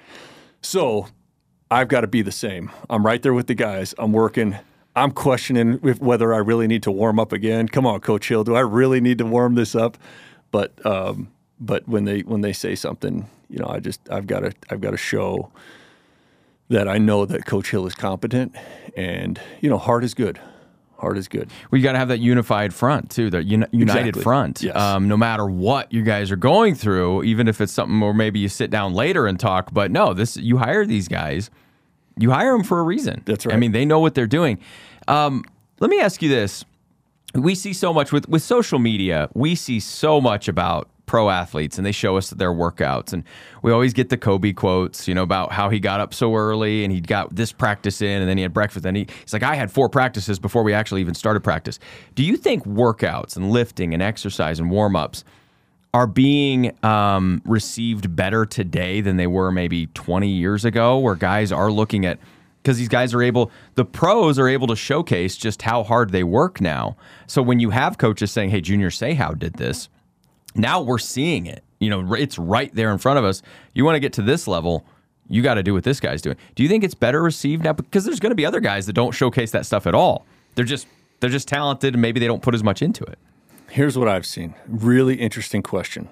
So I've got to be the same. I'm right there with the guys. I'm working. I'm questioning if, whether I really need to warm up again. Come on, Coach Hill, do I really need to warm this up? But um, but when they when they say something, you know, I just I've got to I've got to show that I know that Coach Hill is competent, and you know, hard is good. Heart is good. We got to have that unified front too, the uni- united Exactly. front. Yes. Um, no matter what you guys are going through, even if it's something where maybe you sit down later and talk. But no, this you hire these guys, you hire them for a reason. That's right. I mean, they know what they're doing. Um, let me ask you this: we see so much with with social media. We see so much about pro athletes, and they show us their workouts, and we always get the Kobe quotes, you know, about how he got up so early and he got this practice in, and then he had breakfast, and he, he's like, I had four practices before we actually even started practice. Do you think workouts and lifting and exercise and warm-ups are being um, received better today than they were maybe twenty years ago, where guys are looking at, because these guys are able, the pros are able to showcase just how hard they work now. So when you have coaches saying, hey, Junior Seau did this, now we're seeing it. You know, it's right there in front of us. You want to get to this level, you got to do what this guy's doing. Do you think it's better received now? Because there's going to be other guys that don't showcase that stuff at all. They're just they're just talented, and maybe they don't put as much into it. Here's what I've seen. Really interesting question.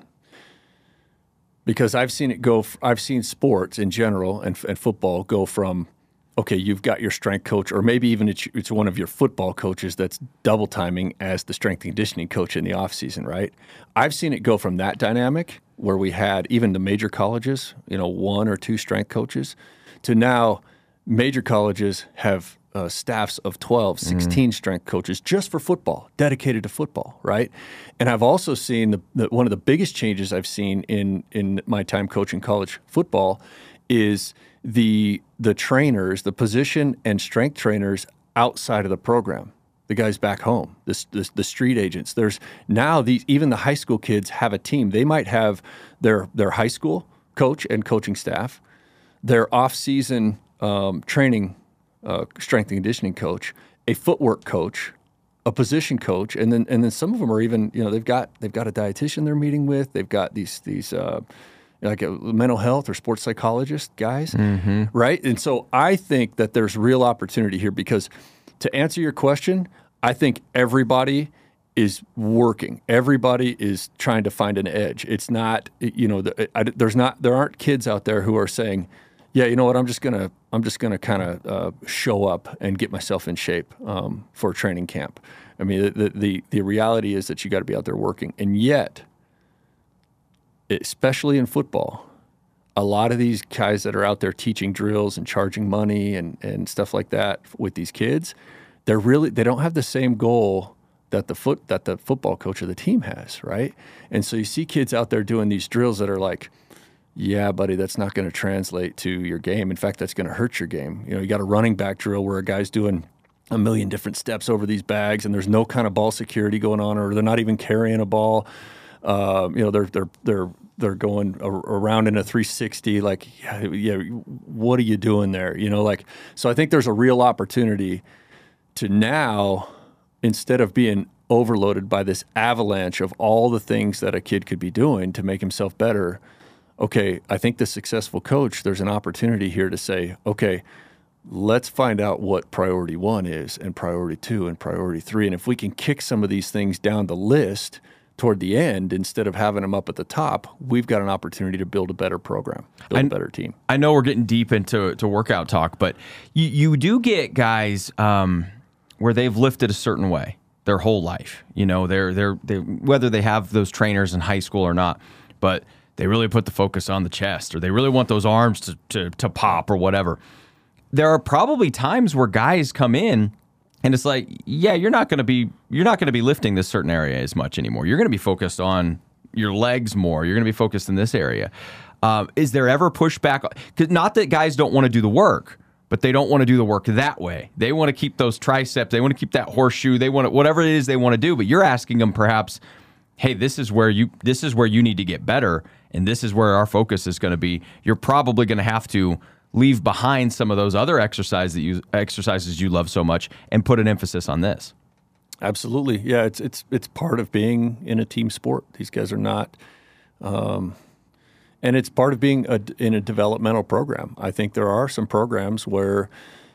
Because I've seen it go. I've seen sports in general and, and football go from, okay, you've got your strength coach, or maybe even it's, it's one of your football coaches that's double timing as the strength and conditioning coach in the offseason, right? I've seen it go from that dynamic where we had even the major colleges, you know, one or two strength coaches, to now major colleges have uh, staffs of twelve, sixteen mm-hmm. strength coaches just for football, dedicated to football, right? And I've also seen the, the one of the biggest changes I've seen in in my time coaching college football is the the trainers, the position and strength trainers outside of the program, the guys back home, the, the, the street agents. There's now these, even the high school kids have a team. They might have their their high school coach and coaching staff, their off-season um, training uh, strength and conditioning coach, a footwork coach, a position coach, and then and then some of them are even, you know, they've got they've got a dietitian they're meeting with. They've got these these. Uh, like a mental health or sports psychologist guys, mm-hmm. right? And so I think that there's real opportunity here, because to answer your question, I think everybody is working. Everybody is trying to find an edge. It's not, you know, the, I, there's not, there aren't kids out there who are saying, yeah, you know what, I'm just gonna, I'm just gonna kind of uh, show up and get myself in shape um, for training camp. I mean, the the the reality is that you got to be out there working, and yet, especially in football, a lot of these guys that are out there teaching drills and charging money and, and stuff like that with these kids, they're really, they don't have the same goal that the foot that the football coach of the team has, right? And so you see kids out there doing these drills that are like, yeah, buddy, that's not going to translate to your game. In fact, that's going to hurt your game. You know, you got a running back drill where a guy's doing a million different steps over these bags, and there's no kind of ball security going on, or they're not even carrying a ball. Uh, you know, they're they're they're they're going a, around in a three sixty. Like, yeah, yeah, what are you doing there? You know, like, so I think there's a real opportunity to now, instead of being overloaded by this avalanche of all the things that a kid could be doing to make himself better. Okay, I think the successful coach, there's an opportunity here to say, okay, let's find out what priority one is, and priority two, and priority three. And if we can kick some of these things down the list toward the end, instead of having them up at the top, we've got an opportunity to build a better program, build I, a better team. I know we're getting deep into to workout talk, but you, you do get guys um, where they've lifted a certain way their whole life. You know, they're, they're, they whether they have those trainers in high school or not, but they really put the focus on the chest, or they really want those arms to, to, to pop or whatever. There are probably times where guys come in and it's like, yeah, you're not going to be you're not going to be lifting this certain area as much anymore. You're going to be focused on your legs more. You're going to be focused in this area. Uh, is there ever pushback? 'Cause not that guys don't want to do the work, but they don't want to do the work that way. They want to keep those triceps. They want to keep that horseshoe. They want to, whatever it is they want to do. But you're asking them perhaps, hey, this is where you this is where you need to get better, and this is where our focus is going to be. You're probably going to have to leave behind some of those other exercises that you exercises you love so much and put an emphasis on this. Absolutely, yeah. It's it's it's part of being in a team sport. These guys are not, um, and it's part of being a, in a developmental program. I think there are some programs where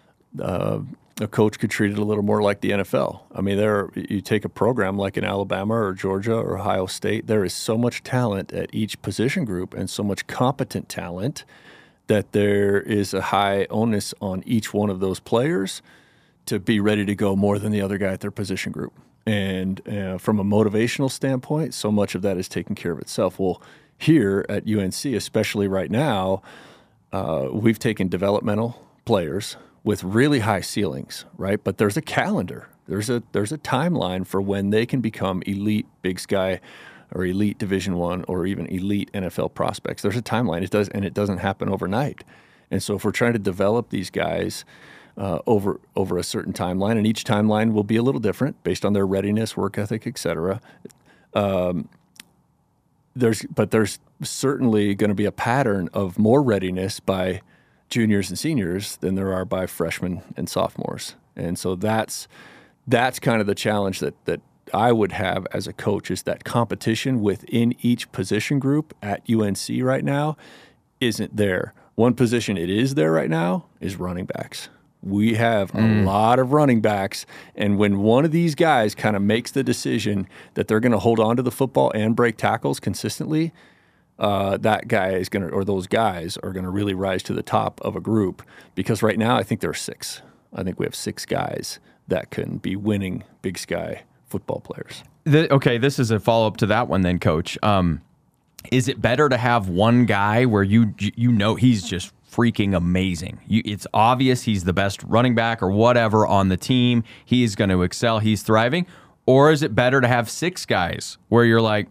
uh, a coach could treat it a little more like the N F L. I mean, there you take a program like in Alabama or Georgia or Ohio State. There is so much talent at each position group and so much competent talent that there is a high onus on each one of those players to be ready to go more than the other guy at their position group. And uh, from a motivational standpoint, so much of that is taking care of itself. Well, here at U N C, especially right now, uh, we've taken developmental players with really high ceilings, right? But there's a calendar. There's a there's a timeline for when they can become elite Big Sky or elite Division One or even elite N F L prospects. There's a timeline. It does, and it doesn't happen overnight. And so if we're trying to develop these guys uh, over over a certain timeline, and each timeline will be a little different based on their readiness, work ethic, et cetera. Um, there's but there's certainly going to be a pattern of more readiness by juniors and seniors than there are by freshmen and sophomores. And so that's that's kind of the challenge that that I would have as a coach, is that competition within each position group at U N C right now isn't there. One position it is there right now is running backs. We have mm. a lot of running backs, and when one of these guys kind of makes the decision that they're going to hold on to the football and break tackles consistently, uh, that guy is going to, or those guys are going to really rise to the top of a group. Because right now I think there are six. I think we have six guys that can be winning Big Sky football players. The, okay, this is a follow-up to that one then, Coach. Um, is it better to have one guy where you you know he's just freaking amazing? You, it's obvious he's the best running back or whatever on the team. He's going to excel. He's thriving. Or is it better to have six guys where you're like,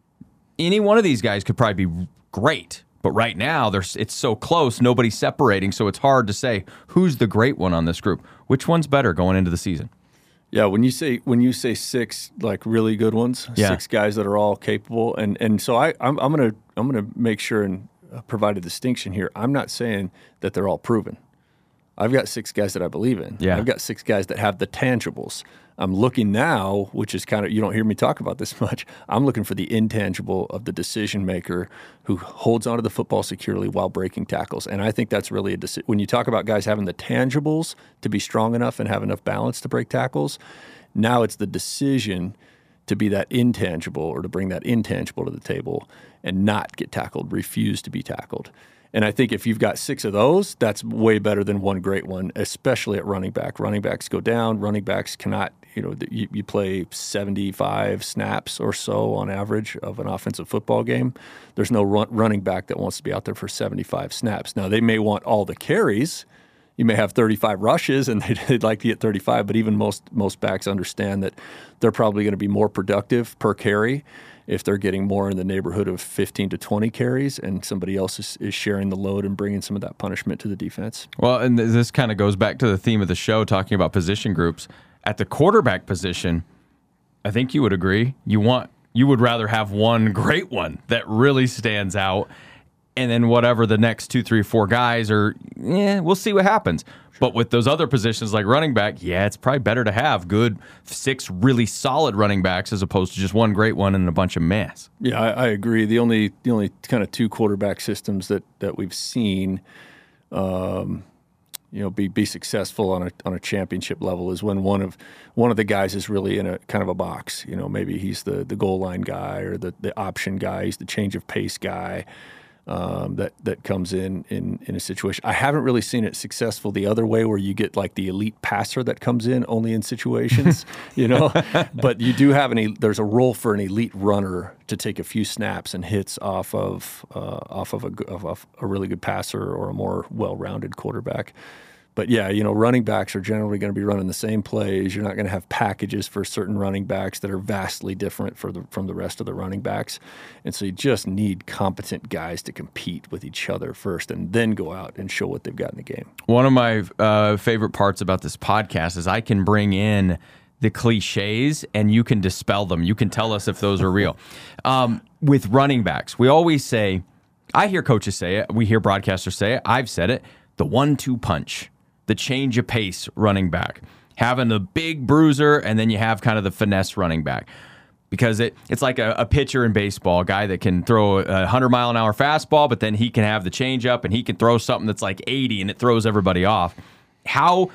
any one of these guys could probably be great, but right now there's it's so close, nobody's separating, so it's hard to say who's the great one on this group. Which one's better going into the season? Yeah, when you say when you say six like really good ones, yeah. six guys that are all capable, and and so I I'm, I'm gonna I'm gonna make sure and provide a distinction here. I'm not saying that they're all proven. I've got six guys that I believe in. Yeah. I've got six guys that have the tangibles. I'm looking now, which is kind of, you don't hear me talk about this much, I'm looking for the intangible of the decision maker who holds onto the football securely while breaking tackles. And I think that's really a decision. When you talk about guys having the tangibles to be strong enough and have enough balance to break tackles, now it's the decision to be that intangible or to bring that intangible to the table and not get tackled, refuse to be tackled. And I think if you've got six of those, that's way better than one great one, especially at running back. Running backs go down. Running backs cannot, you know, you, you play seventy-five snaps or so on average of an offensive football game. There's no run, running back that wants to be out there for seventy-five snaps. Now, they may want all the carries. You may have thirty-five rushes, and they'd, they'd like to get thirty-five, but even most most backs understand that they're probably going to be more productive per carry if they're getting more in the neighborhood of fifteen to twenty carries, and somebody else is, is sharing the load and bringing some of that punishment to the defense. Well, and this kind of goes back to the theme of the show, talking about position groups. At the quarterback position, I think you would agree, you want you would rather have one great one that really stands out, and then whatever the next two, three, four guys are, yeah, we'll see what happens. But with those other positions like running back, yeah, it's probably better to have good six really solid running backs as opposed to just one great one and a bunch of mess. Yeah, I, I agree. The only the only kind of two quarterback systems that, that we've seen, um, you know, be be successful on a on a championship level is when one of one of the guys is really in a kind of a box. You know, maybe he's the the goal line guy or the the option guy. He's the change of pace guy. Um, that that comes in, in in a situation. I haven't really seen it successful the other way, where you get like the elite passer that comes in only in situations, you know. But you do have an there's a role for an elite runner to take a few snaps and hits off of uh, off of a of a, a really good passer or a more well-rounded quarterback. But yeah, you know, running backs are generally going to be running the same plays. You're not going to have packages for certain running backs that are vastly different for the, from the rest of the running backs. And so you just need competent guys to compete with each other first and then go out and show what they've got in the game. One of my uh, favorite parts about this podcast is I can bring in the cliches and you can dispel them. You can tell us if those are real. Um, with running backs, we always say, I hear coaches say it, we hear broadcasters say it, I've said it, the one two punch. The change of pace running back, having the big bruiser, and then you have kind of the finesse running back. Because it it's like a, a pitcher in baseball, a guy that can throw a one hundred mile an hour fastball, but then he can have the changeup, and he can throw something that's like eighty, and it throws everybody off. How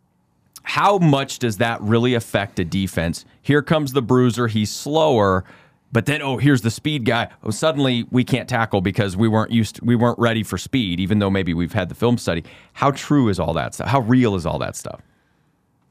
how much does that really affect a defense? Here comes the bruiser, he's slower, but then, oh, here's the speed guy. Oh, suddenly we can't tackle because we weren't used to, we weren't ready for speed, even though maybe we've had the film study. How true is all that stuff? How real is all that stuff?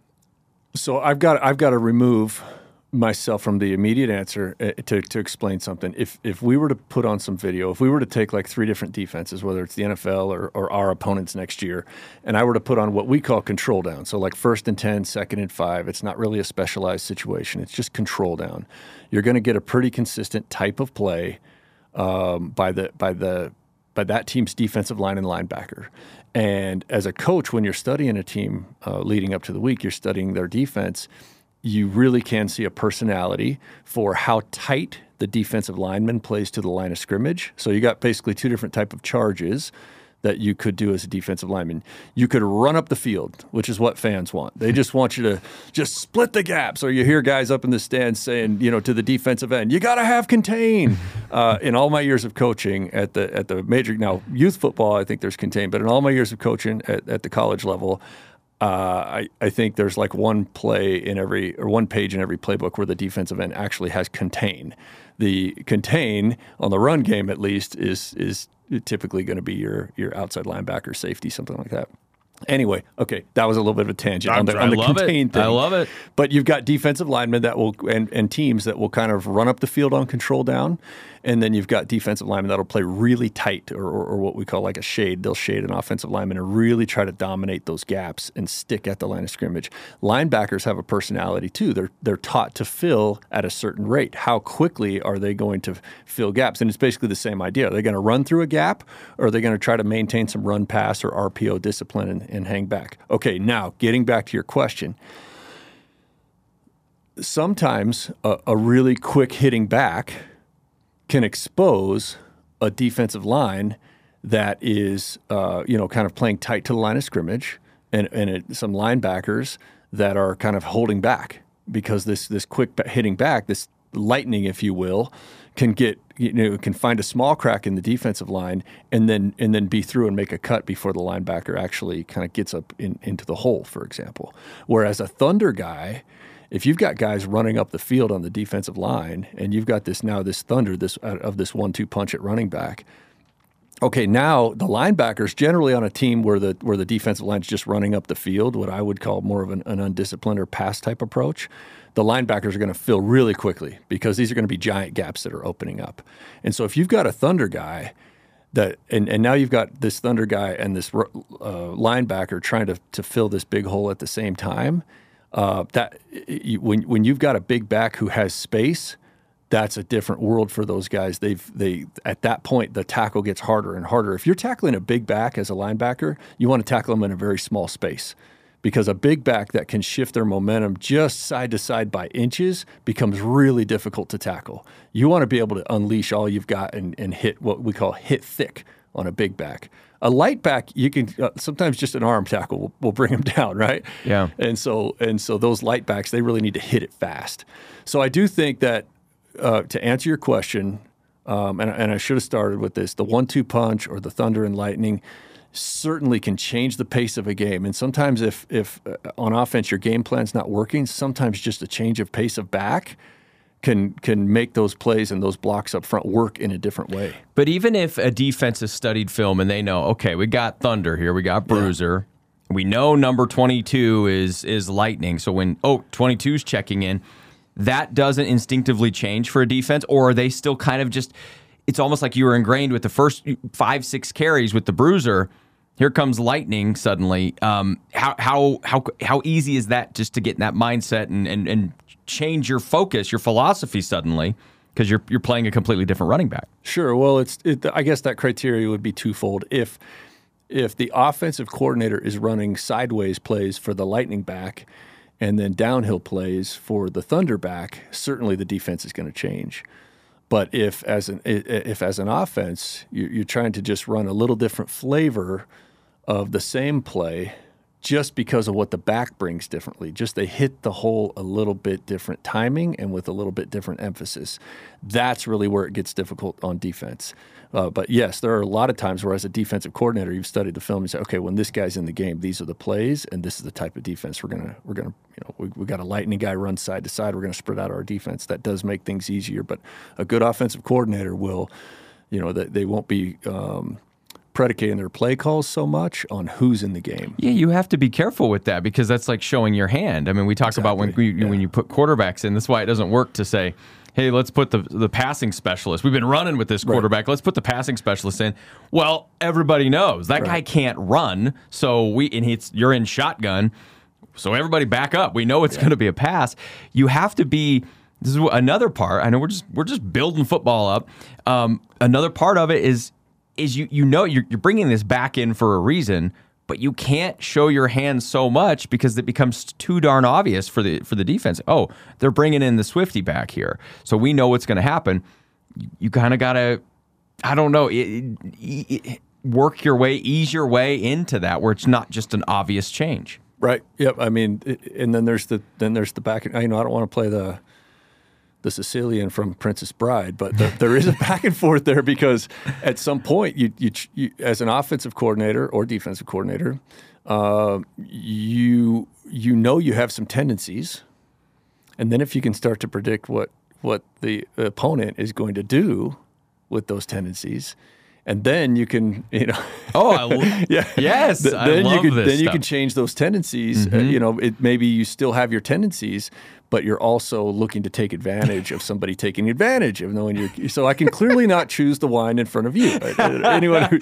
So I've got I've got to remove myself from the immediate answer uh, to to explain something. If if we were to put on some video, if we were to take like three different defenses, whether it's the N F L or, or our opponents next year, and I were to put on what we call control down, so like first and ten, second and five, it's not really a specialized situation. It's just control down. You're going to get a pretty consistent type of play um, by the by the by that team's defensive line and linebacker. And as a coach, when you're studying a team uh, leading up to the week, you're studying their defense, you really can see a personality for how tight the defensive lineman plays to the line of scrimmage. So you got basically two different type of charges that you could do as a defensive lineman. You could run up the field, which is what fans want. They just want you to just split the gaps. Or you hear guys up in the stands saying, you know, to the defensive end, you got to have contain. Uh, in all my years of coaching at the at the major, now youth football, I think there's contain, but in all my years of coaching at, at the college level, uh, I, I think there's like one play in every, or one page in every playbook where the defensive end actually has contain. The contain on the run game, at least, is is typically going to be your your outside linebacker, safety, something like that. Anyway, okay, that was a little bit of a tangent on the, on the contain it. thing. I love it. But you've got defensive linemen that will and, and teams that will kind of run up the field on control down, and then you've got defensive linemen that'll play really tight, or, or, or what we call like a shade. They'll shade an offensive lineman and really try to dominate those gaps and stick at the line of scrimmage. Linebackers have a personality too. They're they're taught to fill at a certain rate. How quickly are they going to fill gaps? And it's basically the same idea. Are they going to run through a gap, or are they going to try to maintain some run pass or R P O discipline and, and hang back? Okay, now getting back to your question. Sometimes a, a really quick hitting back can expose a defensive line that is, uh, you know, kind of playing tight to the line of scrimmage, and, and it, some linebackers that are kind of holding back because this this quick hitting back, this lightning, if you will, can get, you know, can find a small crack in the defensive line and then and then be through and make a cut before the linebacker actually kind of gets up in, into the hole, for example. Whereas a Thunder guy, if you've got guys running up the field on the defensive line, and you've got this now this Thunder this of this one two punch at running back, okay, now the linebackers generally on a team where the where the defensive line's just running up the field, what I would call more of an, an undisciplined or pass type approach, the linebackers are going to fill really quickly because these are going to be giant gaps that are opening up. And so if you've got a Thunder guy that, and, and now you've got this Thunder guy and this uh, linebacker trying to to fill this big hole at the same time. Uh, that you, when when you've got a big back who has space, that's a different world for those guys. They've they at that point the tackle gets harder and harder. If you're tackling a big back as a linebacker, you want to tackle them in a very small space, because a big back that can shift their momentum just side to side by inches becomes really difficult to tackle. You want to be able to unleash all you've got and, and hit what we call hit thick on a big back. A light back, you can uh, sometimes just an arm tackle will, will bring them down, right? Yeah. And so and so those light backs, they really need to hit it fast. So I do think that uh, to answer your question, um, and, and I should have started with this, the one two punch or the Thunder and Lightning certainly can change the pace of a game. And sometimes if if uh, on offense your game plan's not working, sometimes just a change of pace of back can can make those plays and those blocks up front work in a different way. But even if a defense has studied film and they know, okay, we got Thunder here, we got Bruiser, yeah. we know number twenty-two is is Lightning, so when, oh, twenty-two's checking in, that doesn't instinctively change for a defense, or are they still kind of just, it's almost like you were ingrained with the first five, six carries with the Bruiser, here comes Lightning suddenly. Um, how how how how easy is that just to get in that mindset and and, and change your focus, your philosophy suddenly, because you're you're playing a completely different running back? Sure. Well, it's it, I guess that criteria would be twofold. If if the offensive coordinator is running sideways plays for the Lightning back and then downhill plays for the Thunder back, certainly the defense is going to change. But if as an if as an offense you're trying to just run a little different flavor of the same play, just because of what the back brings differently, just they hit the hole a little bit different timing and with a little bit different emphasis, that's really where it gets difficult on defense. Uh, but yes, there are a lot of times where as a defensive coordinator, you've studied the film and say, okay, when this guy's in the game, these are the plays, and this is the type of defense we're gonna we're gonna you know we we got a Lightning guy run side to side. We're gonna spread out our defense. That does make things easier. But a good offensive coordinator will, you know, that they won't be. Um, predicating their play calls so much on who's in the game. Yeah, you have to be careful with that because that's like showing your hand. I mean, we talk Exactly. about when you, Yeah. when you put quarterbacks in. That's why it doesn't work to say, hey, let's put the the passing specialist. We've been running with this quarterback. Right. Let's put the passing specialist in. Well, everybody knows that right. guy can't run. So we and it's you're in shotgun. So everybody back up. We know it's yeah. going to be a pass. You have to be. This is another part. I know we're just we're just building football up. Um, another part of it is is you you know you're you're bringing this back in for a reason. But you can't show your hand so much because it becomes too darn obvious for the for the defense. Oh, they're bringing in the Swifty back here, so we know what's going to happen. You, you kind of got to, I don't know, it, it, it, work your way, ease your way into that where it's not just an obvious change. Right. Yep. I mean, and then there's the then there's the back. You know, I don't want to play the the Sicilian from Princess Bride, but the, there is a back and forth there because at some point, you, you, you as an offensive coordinator or defensive coordinator, uh, you you know you have some tendencies, and then if you can start to predict what what the opponent is going to do with those tendencies, and then you can you know oh I lo- yeah yes th- I then love you can this then stuff. You can change those tendencies. Mm-hmm. Uh, you know, it, maybe you still have your tendencies, but you're also looking to take advantage of somebody taking advantage of knowing you're. So I can clearly not choose the wine in front of you. Anyone who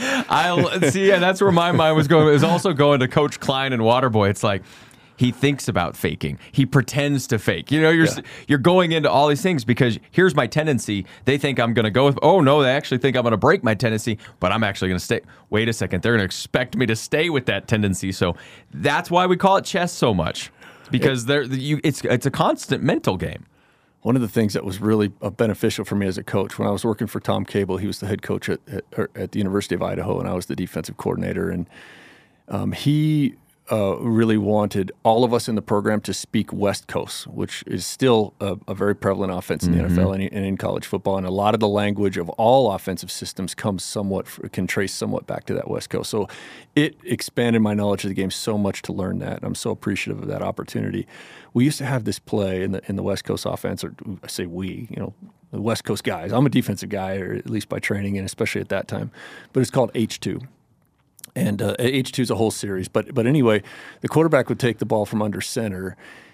I see, yeah, that's where my mind was going. It was also going to Coach Klein and Waterboy. It's like he thinks about faking. He pretends to fake. You know, you're yeah. you're going into all these things because here's my tendency. They think I'm going to go with. Oh no, they actually think I'm going to break my tendency, but I'm actually going to stay. Wait a second, they're going to expect me to stay with that tendency. So that's why we call it chess so much. Because there, you, it's it's a constant mental game. One of the things that was really uh, beneficial for me as a coach, when I was working for Tom Cable, he was the head coach at at, at the University of Idaho, and I was the defensive coordinator. And um, he uh, really wanted all of us in the program to speak West Coast, which is still a, a very prevalent offense in the mm-hmm. N F L and, and in college football. And a lot of the language of all offensive systems comes somewhat, can trace somewhat back to that West Coast. So it expanded my knowledge of the game so much to learn that. And I'm so appreciative of that opportunity. We used to have this play in the in the West Coast offense, or I say we, you know, the West Coast guys. I'm a defensive guy, or at least by training, and especially at that time. But it's called H two. And uh, H two is a whole series. But but anyway, the quarterback would take the ball from under center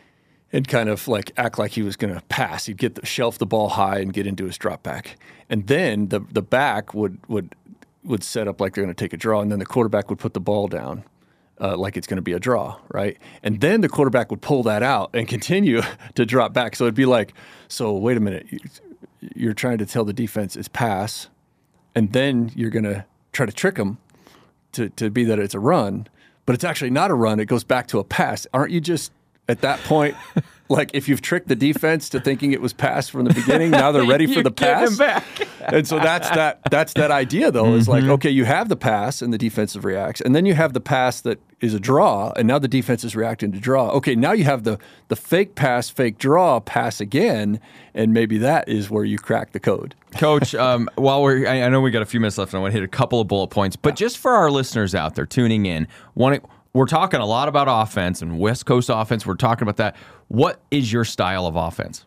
and kind of like act like he was going to pass. He'd get the, shelf the ball high and get into his drop back. And then the the back would would would set up like they're going to take a draw, and then the quarterback would put the ball down uh, like it's going to be a draw, right? And then the quarterback would pull that out and continue to drop back. So it'd be like, so wait a minute, you're trying to tell the defense it's pass, and then you're going to try to trick them to, to be that it's a run, but it's actually not a run. It goes back to a pass. Aren't you just at that point, like if you've tricked the defense to thinking it was pass from the beginning, now they're ready for the pass? Back. And so that's that that's that idea, though, mm-hmm. is like, okay, you have the pass and the defensive reacts, and then you have the pass that is a draw, and now the defense is reacting to draw. Okay, now you have the the fake pass, fake draw, pass again, and maybe that is where you crack the code. Coach, um, while we're, I, I know we got a few minutes left, and I want to hit a couple of bullet points, but just for our listeners out there tuning in, want to, we're talking a lot about offense and West Coast offense. We're talking about that. What is your style of offense?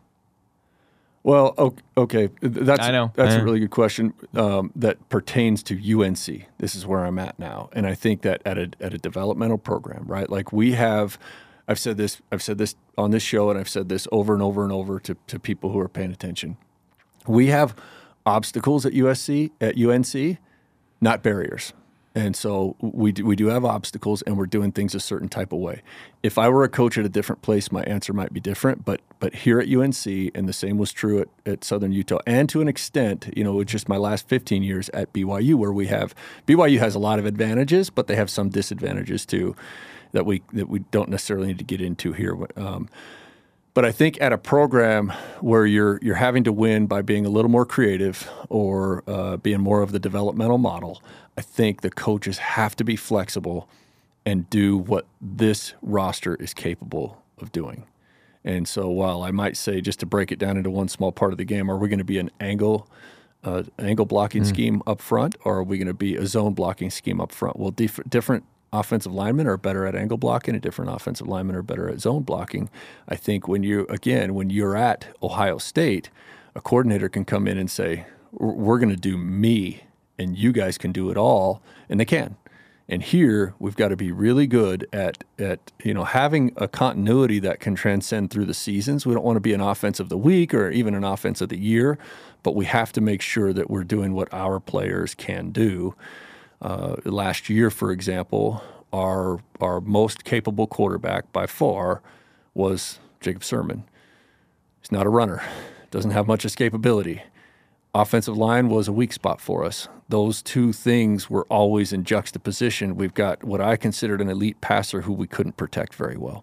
Well, okay, that's I know. that's yeah. a really good question um, that pertains to U N C. This is where I'm at now, and I think that at a at a developmental program, right? Like we have, I've said this, I've said this on this show, and I've said this over and over and over to to people who are paying attention. We have obstacles at U S C at U N C, not barriers. And so we do, we do have obstacles, and we're doing things a certain type of way. If I were a coach at a different place, my answer might be different. But but here at U N C, and the same was true at, at Southern Utah, and to an extent, you know, with just my last fifteen years at B Y U, where we have B Y U has a lot of advantages, but they have some disadvantages too that we that we don't necessarily need to get into here. Um, But I think at a program where you're you're having to win by being a little more creative or uh, being more of the developmental model, I think the coaches have to be flexible and do what this roster is capable of doing. And so while I might say, just to break it down into one small part of the game, are we going to be an angle uh, angle blocking mm. scheme up front, or are we going to be a zone blocking scheme up front? Well, dif- different offensive linemen are better at angle blocking, and different offensive linemen are better at zone blocking. I think when you, again, when you're at Ohio State, a coordinator can come in and say, we're going to do me and you guys can do it all, and they can. And here we've got to be really good at at you know having a continuity that can transcend through the seasons. We don't want to be an offense of the week or even an offense of the year, but we have to make sure that we're doing what our players can do. Uh, last year, for example, our our most capable quarterback by far was Jacob Sirmon. He's not a runner, doesn't have much escapability. Offensive line was a weak spot for us. Those two things were always in juxtaposition. We've got what I considered an elite passer who we couldn't protect very well.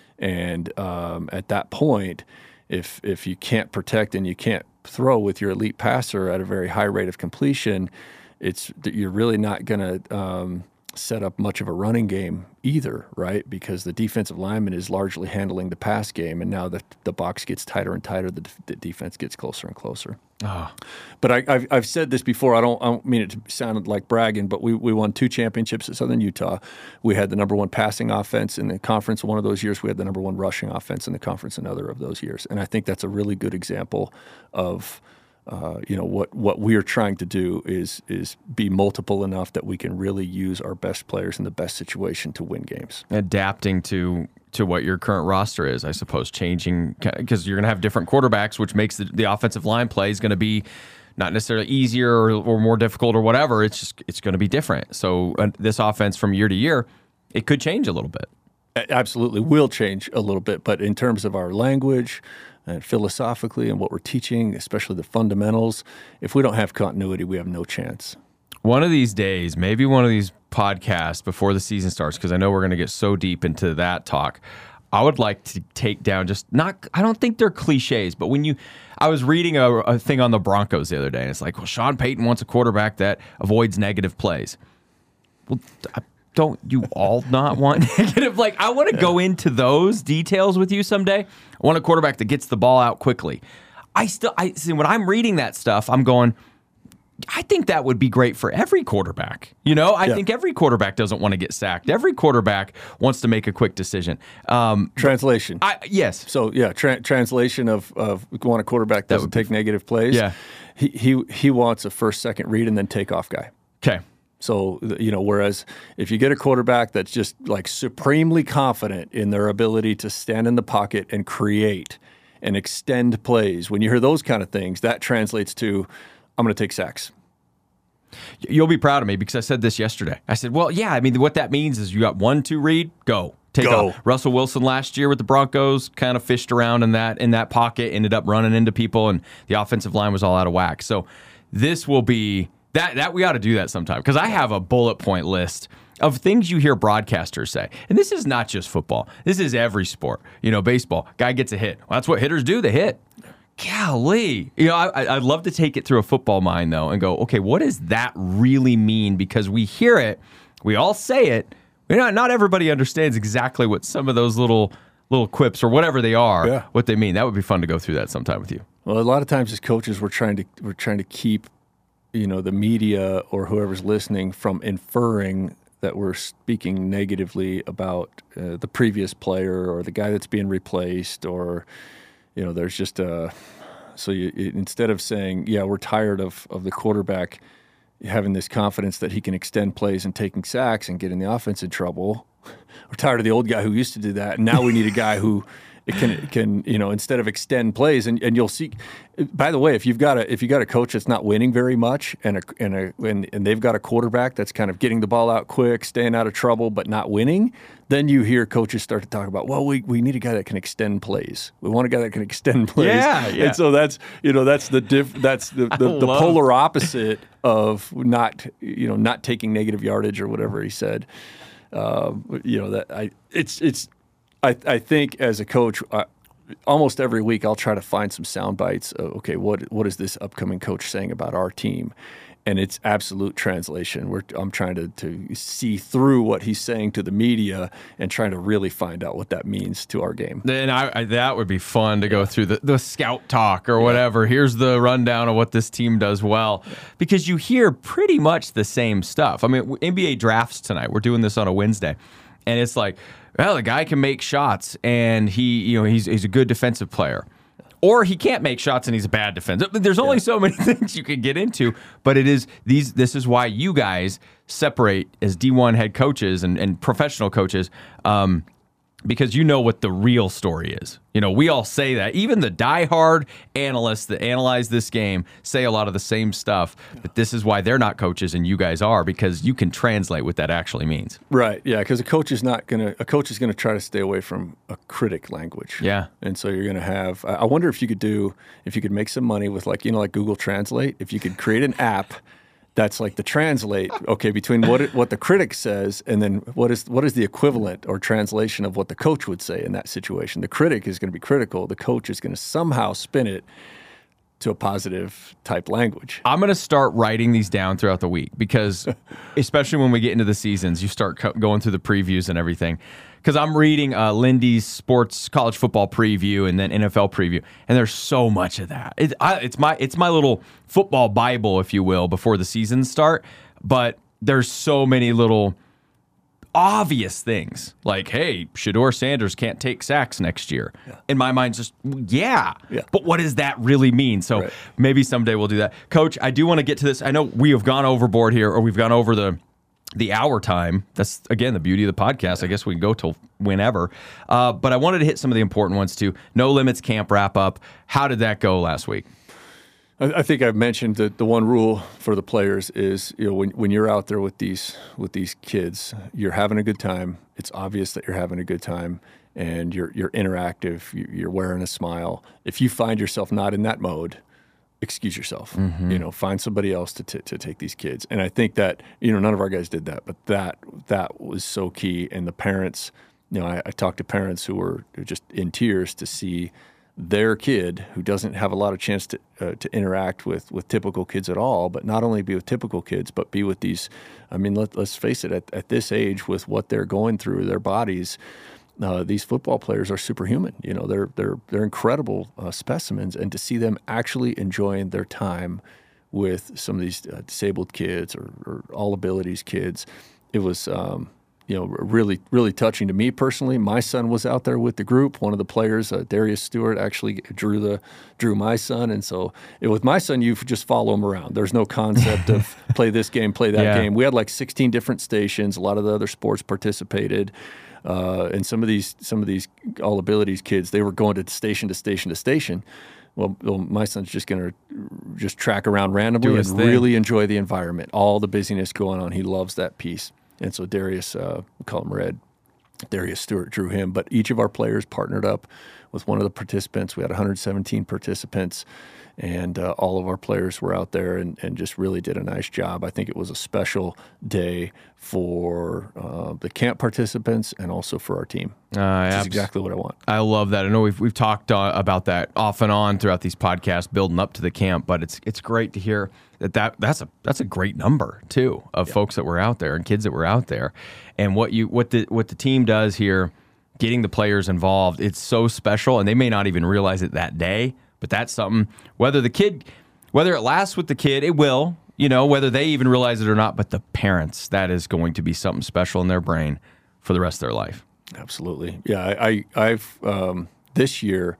And um, at that point, if if you can't protect and you can't throw with your elite passer at a very high rate of completion, it's you're really not going to um, set up much of a running game either, right? Because the defensive lineman is largely handling the pass game, and now the the box gets tighter and tighter, the, the defense gets closer and closer. Oh. But I, I've I've said this before. I don't I don't mean it to sound like bragging, but we we won two championships at Southern Utah. We had the number one passing offense in the conference one of those years. We had the number one rushing offense in the conference another of those years. And I think that's a really good example of uh, you know what what we are trying to do is is be multiple enough that we can really use our best players in the best situation to win games. Adapting to. to what your current roster is, I suppose, changing because you're going to have different quarterbacks, which makes the, the offensive line play is going to be not necessarily easier or, or more difficult or whatever. It's just it's going to be different. So uh, this offense from year to year, it could change a little bit. Absolutely will change a little bit, but in terms of our language and philosophically and what we're teaching, especially the fundamentals, if we don't have continuity, we have no chance. One of these days, maybe one of these podcasts before the season starts, because I know we're going to get so deep into that talk, I would like to take down just not, I don't think they're cliches, but when you, I was reading a, a thing on the Broncos the other day, and it's like, well, Sean Payton wants a quarterback that avoids negative plays. Well, don't you all not want negative? Like, I want to go into those details with you someday. I want a quarterback that gets the ball out quickly. I still, I see when I'm reading that stuff, I'm going, I think that would be great for every quarterback. You know, I yeah. think every quarterback doesn't want to get sacked. Every quarterback wants to make a quick decision. Um, translation. I, yes. So, yeah, tra- translation of, of want a quarterback that doesn't take negative plays. Yeah. He, he, he wants a first, second read and then take off guy. Okay. So, you know, whereas if you get a quarterback that's just like supremely confident in their ability to stand in the pocket and create and extend plays, when you hear those kind of things, that translates to, I'm going to take sacks. You'll be proud of me because I said this yesterday. I said, well, yeah, I mean, what that means is you got one, two read, go. Take go. off. Russell Wilson last year with the Broncos kind of fished around in that in that pocket, ended up running into people, and the offensive line was all out of whack. So this will be, that, that we ought to do that sometime because I have a bullet point list of things you hear broadcasters say. And this is not just football. This is every sport. You know, baseball, guy gets a hit. Well, that's what hitters do. They hit. Golly. You know, I, I'd love to take it through a football mind, though, and go, okay, what does that really mean? Because we hear it, we all say it, but not, not everybody understands exactly what some of those little little quips or whatever they are, yeah. what they mean. That would be fun to go through that sometime with you. Well, a lot of times as coaches, we're trying to we're trying to keep, you know, the media or whoever's listening from inferring that we're speaking negatively about uh, the previous player or the guy that's being replaced or you know, there's just a so you instead of saying, yeah, we're tired of, of the quarterback having this confidence that he can extend plays and taking sacks and getting the offense in trouble. We're tired of the old guy who used to do that, and now we need a guy who it can can you know instead of extend plays. And, and you'll see. By the way, if you've got a if you got a coach that's not winning very much, and a and a and, and they've got a quarterback that's kind of getting the ball out quick, staying out of trouble, but not winning, then you hear coaches start to talk about, well, we, we need a guy that can extend plays. We want a guy that can extend plays. Yeah, yeah. And so that's you know that's the diff, that's the the, the polar opposite of not you know not taking negative yardage or whatever he said. Uh, you know that I it's it's I I think as a coach. I, Almost every week, I'll try to find some sound bites. Of, okay, what what is this upcoming coach saying about our team? And it's absolute translation. We're, I'm trying to, to see through what he's saying to the media and trying to really find out what that means to our game. And I, I, that would be fun to go through the, the scout talk or whatever. Yeah. Here's the rundown of what this team does well. Yeah. Because you hear pretty much the same stuff. I mean, N B A drafts tonight. We're doing this on a Wednesday. And it's like, well, the guy can make shots, and he, you know, he's he's a good defensive player. or he can't make shots and he's a bad defender. There's only yeah. so many things you can get into, but it is these. This is why you guys separate as D one head coaches and, and professional coaches, um, because you know what the real story is. You know, we all say that. Even the diehard analysts that analyze this game say a lot of the same stuff, but this is why they're not coaches and you guys are, because you can translate what that actually means. Right, yeah, because a coach is not going to – a coach is going to try to stay away from a critic language. Yeah. And so you're going to have – I wonder if you could do – if you could make some money with like, you know, like Google Translate, if you could create an app – that's like the translate, okay, between what it, what the critic says and then what is what is the equivalent or translation of what the coach would say in that situation. The critic is going to be critical. The coach is going to somehow spin it to a positive type language. I'm going to start writing these down throughout the week because especially when we get into the seasons, you start co- going through the previews and everything. Because I'm reading uh, Lindy's sports college football preview and then N F L preview, and there's so much of that. It, I, it's my it's my little football Bible, if you will, before the seasons start. But there's so many little obvious things like, hey, Shedeur Sanders can't take sacks next year. Yeah. In my mind, just yeah. yeah. But what does that really mean? So right. maybe someday we'll do that. Coach, I do want to get to this. I know we have gone overboard here, or we've gone over the. The hour time. That's, again, the beauty of the podcast. I guess we can go till whenever. Uh, but I wanted to hit some of the important ones, too. No Limits Camp wrap-up. How did that go last week? I, I think I've mentioned that the one rule for the players is, you know, when, when you're out there with these with these kids, you're having a good time. It's obvious that you're having a good time, and you're you're interactive. You're wearing a smile. If you find yourself not in that mode, excuse yourself, mm-hmm. you know, find somebody else to, t- to take these kids. And I think that, you know, none of our guys did that, but that, that was so key. And the parents, you know, I, I talked to parents who were just in tears to see their kid who doesn't have a lot of chance to, uh, to interact with, with typical kids at all, but not only be with typical kids, but be with these, I mean, let, let's face it, at, at this age with what they're going through, their bodies, Uh, these football players are superhuman. You know, they're they're they're incredible uh, specimens, and to see them actually enjoying their time with some of these uh, disabled kids or, or all abilities kids, it was um, you know really really touching to me personally. My son was out there with the group. One of the players, uh, Darius Stewart, actually drew the drew my son, and so it, with my son, you just follow him around. There's no concept of play this game, play that yeah. game. We had like sixteen different stations. A lot of the other sports participated. Uh, and some of these some of these all abilities kids, they were going to station to station to station. Well, well my son's just going to just track around randomly and thing. really enjoy the environment, all the busyness going on. He loves that piece. And so Darius, uh, we call him Red, Darius Stewart drew him. But each of our players partnered up with one of the participants. We had one hundred seventeen participants, and uh, all of our players were out there and, and just really did a nice job. I think it was a special day for uh, the camp participants and also for our team. Uh, Which abs- is exactly what I want. I love that. I know we've we've talked uh, about that off and on throughout these podcasts, building up to the camp. But it's it's great to hear that, that that's a that's a great number too of yeah. folks that were out there and kids that were out there, and what you what the what the team does here, getting the players involved. It's so special, and they may not even realize it that day. But that's something, whether the kid, whether it lasts with the kid, it will, you know, whether they even realize it or not. But the parents, that is going to be something special in their brain for the rest of their life. Absolutely. Yeah, I, I, I've, um, this year,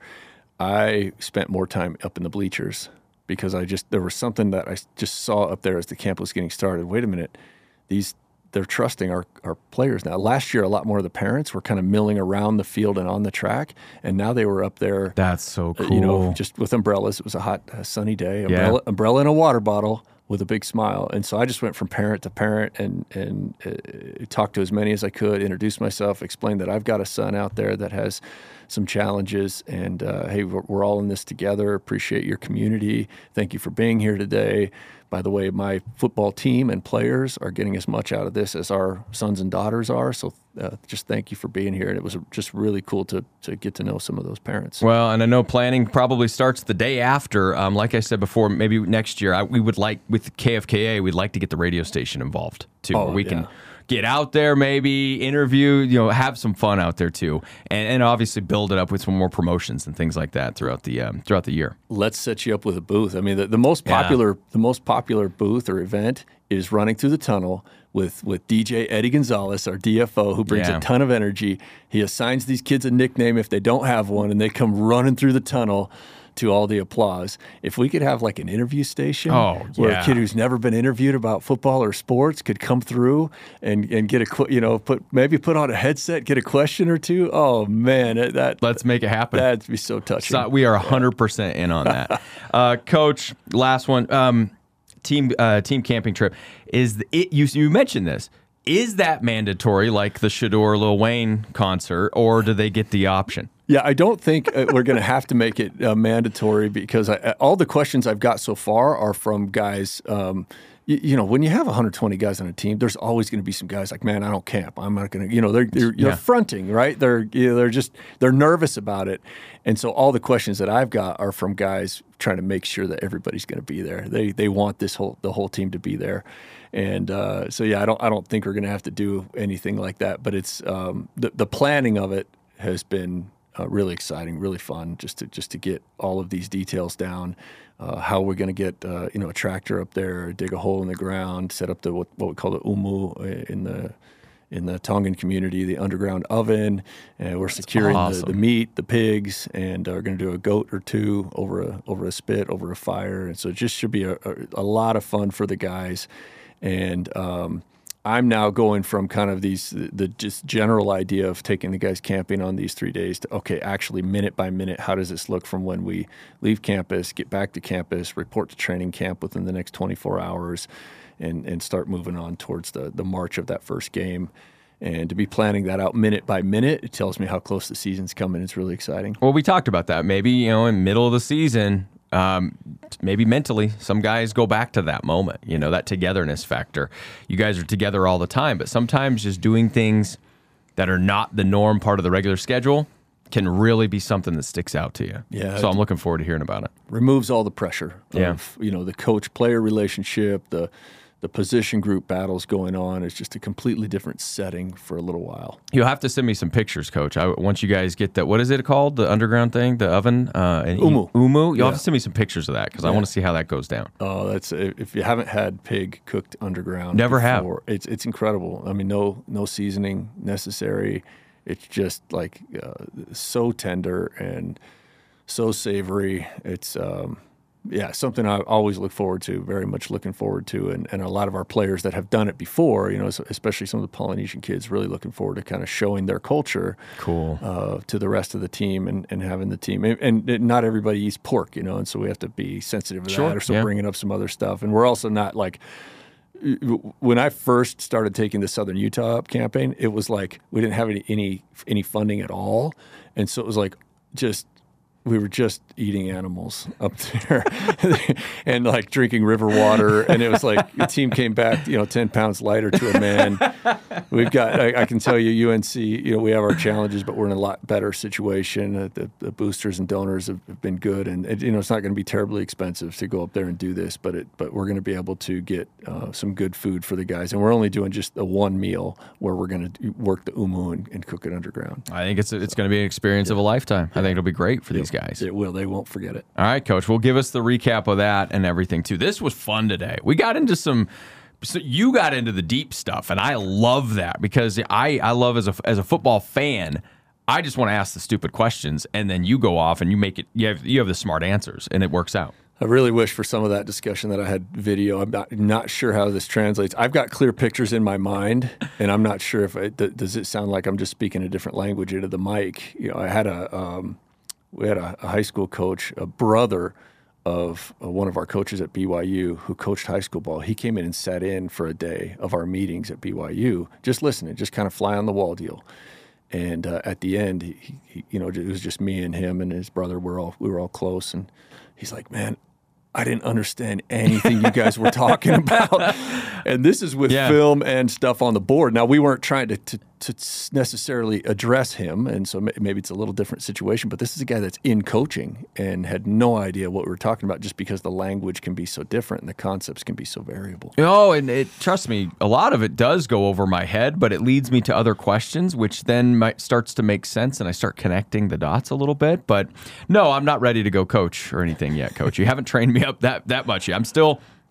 I spent more time up in the bleachers because I just, there was something that I just saw up there as the camp was getting started. Wait a minute, these, they're trusting our, our players now. Last year, a lot more of the parents were kind of milling around the field and on the track, and now they were up there. That's so cool. You know, just with umbrellas. It was a hot, uh, sunny day. Umbrella, yeah. umbrella and a water bottle with a big smile. And so I just went from parent to parent and and uh, talked to as many as I could, introduced myself, explained that I've got a son out there that has some challenges, and uh, hey, we're, we're all in this together. Appreciate your community. Thank you for being here today. By the way, my football team and players are getting as much out of this as our sons and daughters are. So uh, just thank you for being here. And it was just really cool to to get to know some of those parents. Well, and I know planning probably starts the day after. Um, like I said before, maybe next year, I, we would like, with K F K A, we'd like to get the radio station involved too. Oh, where we yeah. can get out there, maybe interview, you know, have some fun out there too, and, and obviously build it up with some more promotions and things like that throughout the um, throughout the year. Let's set you up with a booth. I mean, the, the most popular yeah. the most popular booth or event is running through the tunnel with with D J Eddie Gonzalez, our D F O, who brings yeah. a ton of energy. He assigns these kids a nickname if they don't have one, and they come running through the tunnel to all the applause, if we could have like an interview station Oh, where yeah. a kid who's never been interviewed about football or sports could come through and, and get a, que- you know, put maybe put on a headset, get a question or two. Oh man, that, that Let's make it happen. that'd be so touching. So we are one hundred percent in on that. uh, Coach, last one. Um, team uh, team camping trip. Is the, it, you, you mentioned this. Is that mandatory like the Shador Lil Wayne concert, or do they get the option? Yeah, I don't think uh, we're going to have to make it uh, mandatory because I, all the questions I've got so far are from guys. Um, you, you know, when you have one hundred twenty guys on a team, there's always going to be some guys like, man, I don't camp. I'm not going to, you know, they're, they're, Yeah. they're fronting, right? They're you know, they're just they're nervous about it, and so all the questions that I've got are from guys trying to make sure that everybody's going to be there. They they want this whole the whole team to be there. And uh, so, yeah, I don't I don't think we're going to have to do anything like that. But it's um, the the planning of it has been uh, really exciting, really fun, just to just to get all of these details down. Uh, how we're going to get uh, you know a tractor up there, dig a hole in the ground, set up the what, what we call the umu in the in the Tongan community, the underground oven. And we're securing awesome. the, the meat, the pigs, and uh, we're going to do a goat or two over a over a spit, over a fire. And so it just should be a, a, a lot of fun for the guys. And um, I'm now going from kind of these the just general idea of taking the guys camping on these three days to, okay, actually minute by minute, how does this look from when we leave campus, get back to campus, report to training camp within the next twenty-four hours, and, and start moving on towards the, the march of that first game. And to be planning that out minute by minute, it tells me how close the season's coming. It's really exciting. Well, we talked about that. Maybe, you know, in middle of the season, um, maybe mentally, some guys go back to that moment, you know, that togetherness factor. You guys are together all the time, but sometimes just doing things that are not the norm part of the regular schedule can really be something that sticks out to you. Yeah. So I'm looking forward to hearing about it. Removes all the pressure Yeah. of, you know, the coach-player relationship, the the position group battles going on. It's just a completely different setting for a little while. You'll have to send me some pictures, Coach. I, once you guys get that, what is it called? The underground thing, the oven? Uh, and Umu. Umu? You'll Yeah. have to send me some pictures of that because I want to see how that goes down. Oh, that's if you haven't had pig cooked underground. Never have. before, It's it's incredible. I mean, no no seasoning necessary. It's just like uh, so tender and so savory. It's um, yeah, something I always look forward to. Very much looking forward to, and, and a lot of our players that have done it before, you know, especially some of the Polynesian kids, really looking forward to kind of showing their culture. Cool. Uh, to the rest of the team and, and having the team. And, and not everybody eats pork, you know, and so we have to be sensitive to Sure, that, or so yeah. bringing up some other stuff. And we're also not like, when I first started taking the Southern Utah up camping, it was like we didn't have any, any any funding at all. And so it was like just we were just eating animals up there and like drinking river water. And it was like the team came back, you know, ten pounds lighter to a man. We've got, I, I can tell you, U N C, you know, we have our challenges, but we're in a lot better situation. Uh, the, the boosters and donors have, have been good. And, it, you know, it's not going to be terribly expensive to go up there and do this, but it, but we're going to be able to get uh, some good food for the guys. And we're only doing just a one meal where we're going to work the umu and, and cook it underground. I think it's it's going to be an experience of a lifetime. I think it'll be great for these guys. It will. They won't forget it. All right, Coach. Well, give us the recap of that and everything, too. This was fun today. We got into some so you got into the deep stuff, and I love that because I, I love as a, as a football fan, I just want to ask the stupid questions, and then you go off and you make it, you have, you have the smart answers, and it works out. I really wish for some of that discussion that I had video. I'm not, not sure how this translates. I've got clear pictures in my mind, and I'm not sure if it, th- does it sound like I'm just speaking a different language into the mic. You know, I had a um, we had a, a high school coach, a brother of uh, one of our coaches at B Y U who coached high school ball. He came in and sat in for a day of our meetings at B Y U, just listening, just kind of fly on the wall deal. And uh, at the end, he, he, you know, it was just me and him and his brother. We're all we were all close, and he's like, "Man, I didn't understand anything you guys were talking about." And this is with Yeah. film and stuff on the board. Now, we weren't trying to, to, to necessarily address him, and so maybe it's a little different situation, but this is a guy that's in coaching and had no idea what we were talking about just because the language can be so different and the concepts can be so variable. Oh, and it, trust me, a lot of it does go over my head, but it leads me to other questions, which then might, starts to make sense, and I start connecting the dots a little bit. But no, I'm not ready to go coach or anything yet, Coach. You haven't trained me up that, that much yet. I'm still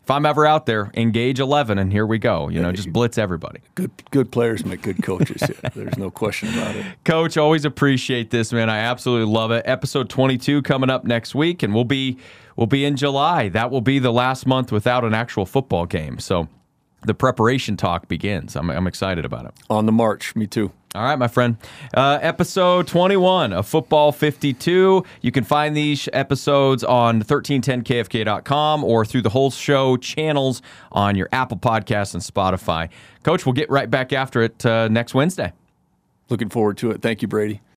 if I'm ever out there, engage eleven, and here we go. You know, just blitz everybody. Good good players make good coaches. Yeah, there's no question about it. Coach, always appreciate this, man. I absolutely love it. Episode twenty-two coming up next week, and we'll be we'll be in July. That will be the last month without an actual football game. So the preparation talk begins. I'm, I'm excited about it. On the march. Me too. All right, my friend. Uh, episode twenty-one of Football fifty-two. You can find these episodes on thirteen ten K F K dot com or through the whole show channels on your Apple Podcasts and Spotify. Coach, we'll get right back after it uh, next Wednesday. Looking forward to it. Thank you, Brady.